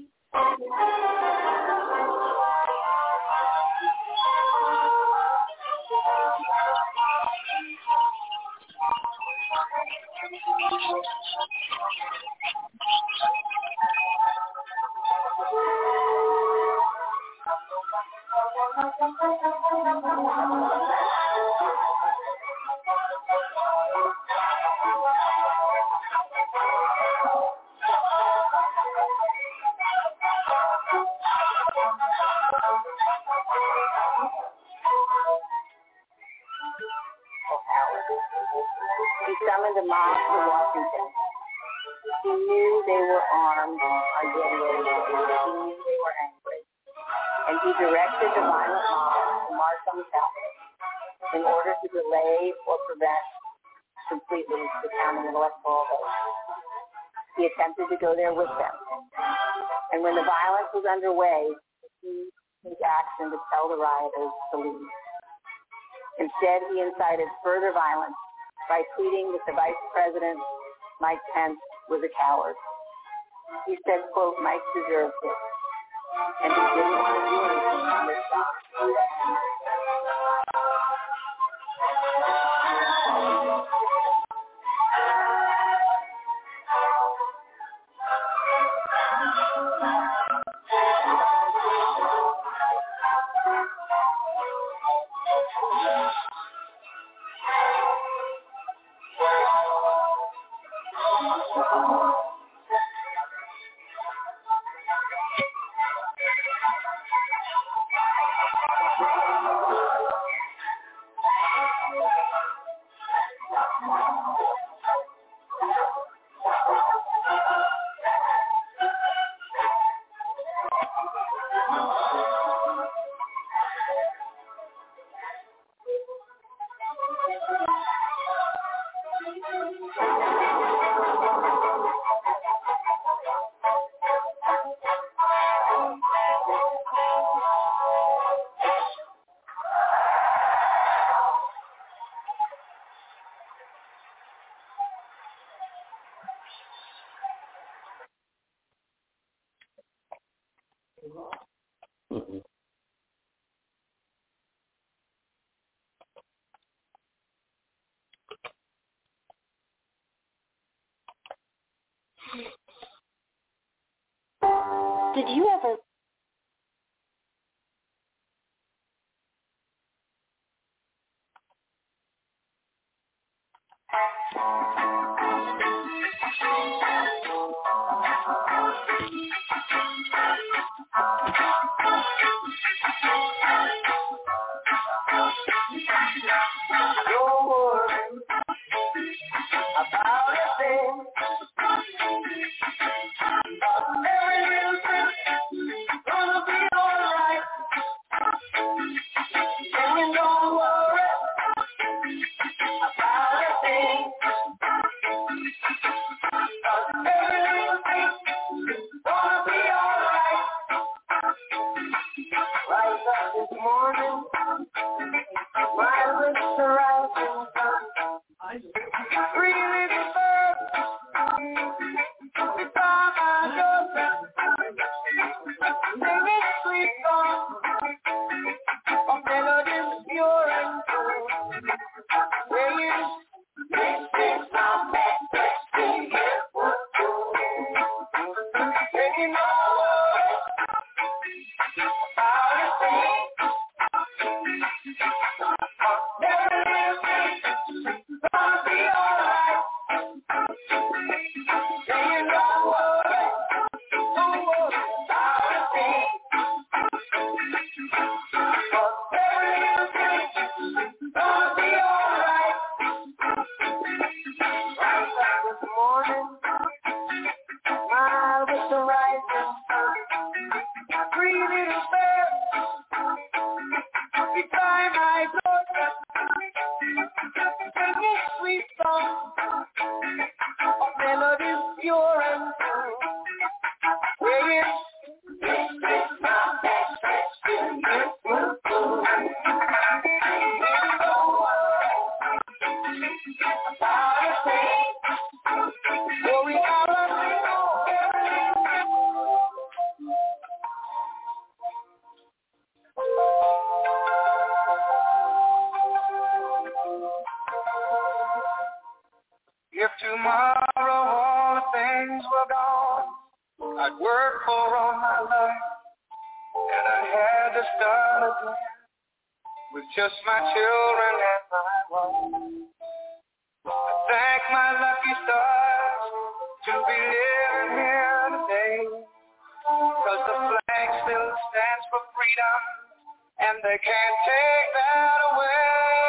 He summoned a mob to Washington. He knew they were armed on January 6th. He knew they were angry. And he directed the violent mob to march on the Capitol in order to delay or prevent completely the counting of electoral votes. He attempted to go there with them. And when the violence was underway, he took action to tell the rioters to leave. Instead, he incited further violence by tweeting that the Vice President, Mike Pence, was a coward. He said, quote, Mike deserves it. And he didn't want to do anything on this job. Did you ever... If tomorrow all the things were gone, I'd work for all my life, and I had to start again with just my children and my wife. I thank my lucky stars to be living here today, 'cause the flag still stands for freedom, and they can't take that away.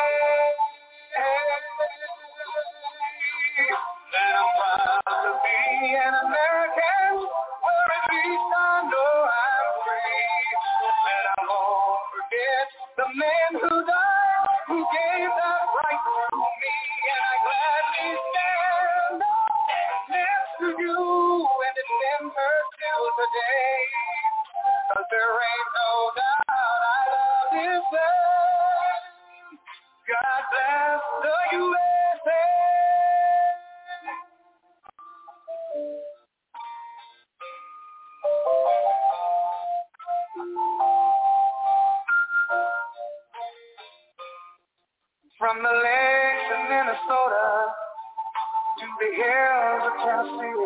And I'm proud to be an American, or at least I know I'm free. And I won't forget the men who died, who gave that right to me. And I gladly stand next to you and remember till today, 'cause there ain't no doubt this land. God bless the USA. From the lakes of Minnesota to the hills of Tennessee,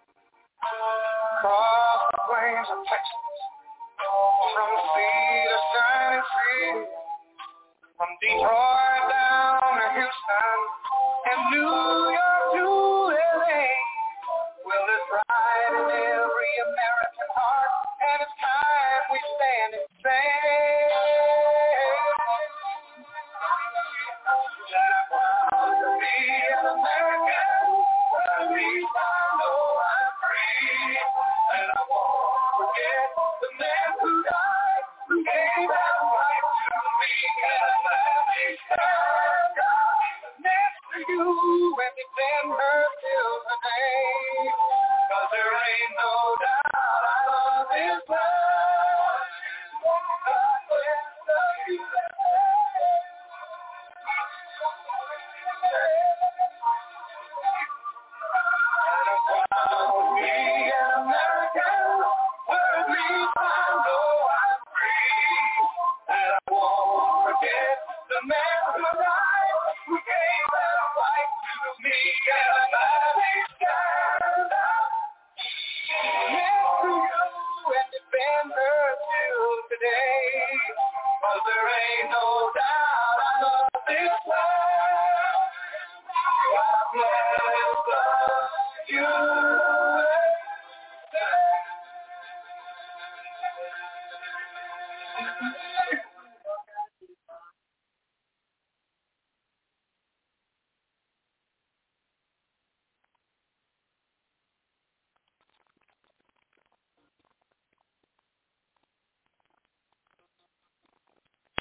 across the plains of Texas, from the sea to shining sea, from Detroit down to Houston and New York to LA. Well, there's pride in every American heart, and it's time we stand and say that I'm proud to be an American. At least I know I'm free, and I won't forget the men who died, who gave their life to me. And let me stand up next to you and defend her till today, 'cause there ain't no doubt I love this land. God bless the USA. And I'm proud to be an American, where at least I know I'm free, and I won't forget the men who died, who gave their life to me. And let me stand up next to you and defend her till today, 'cause there ain't no doubt I love this land. God bless the USA.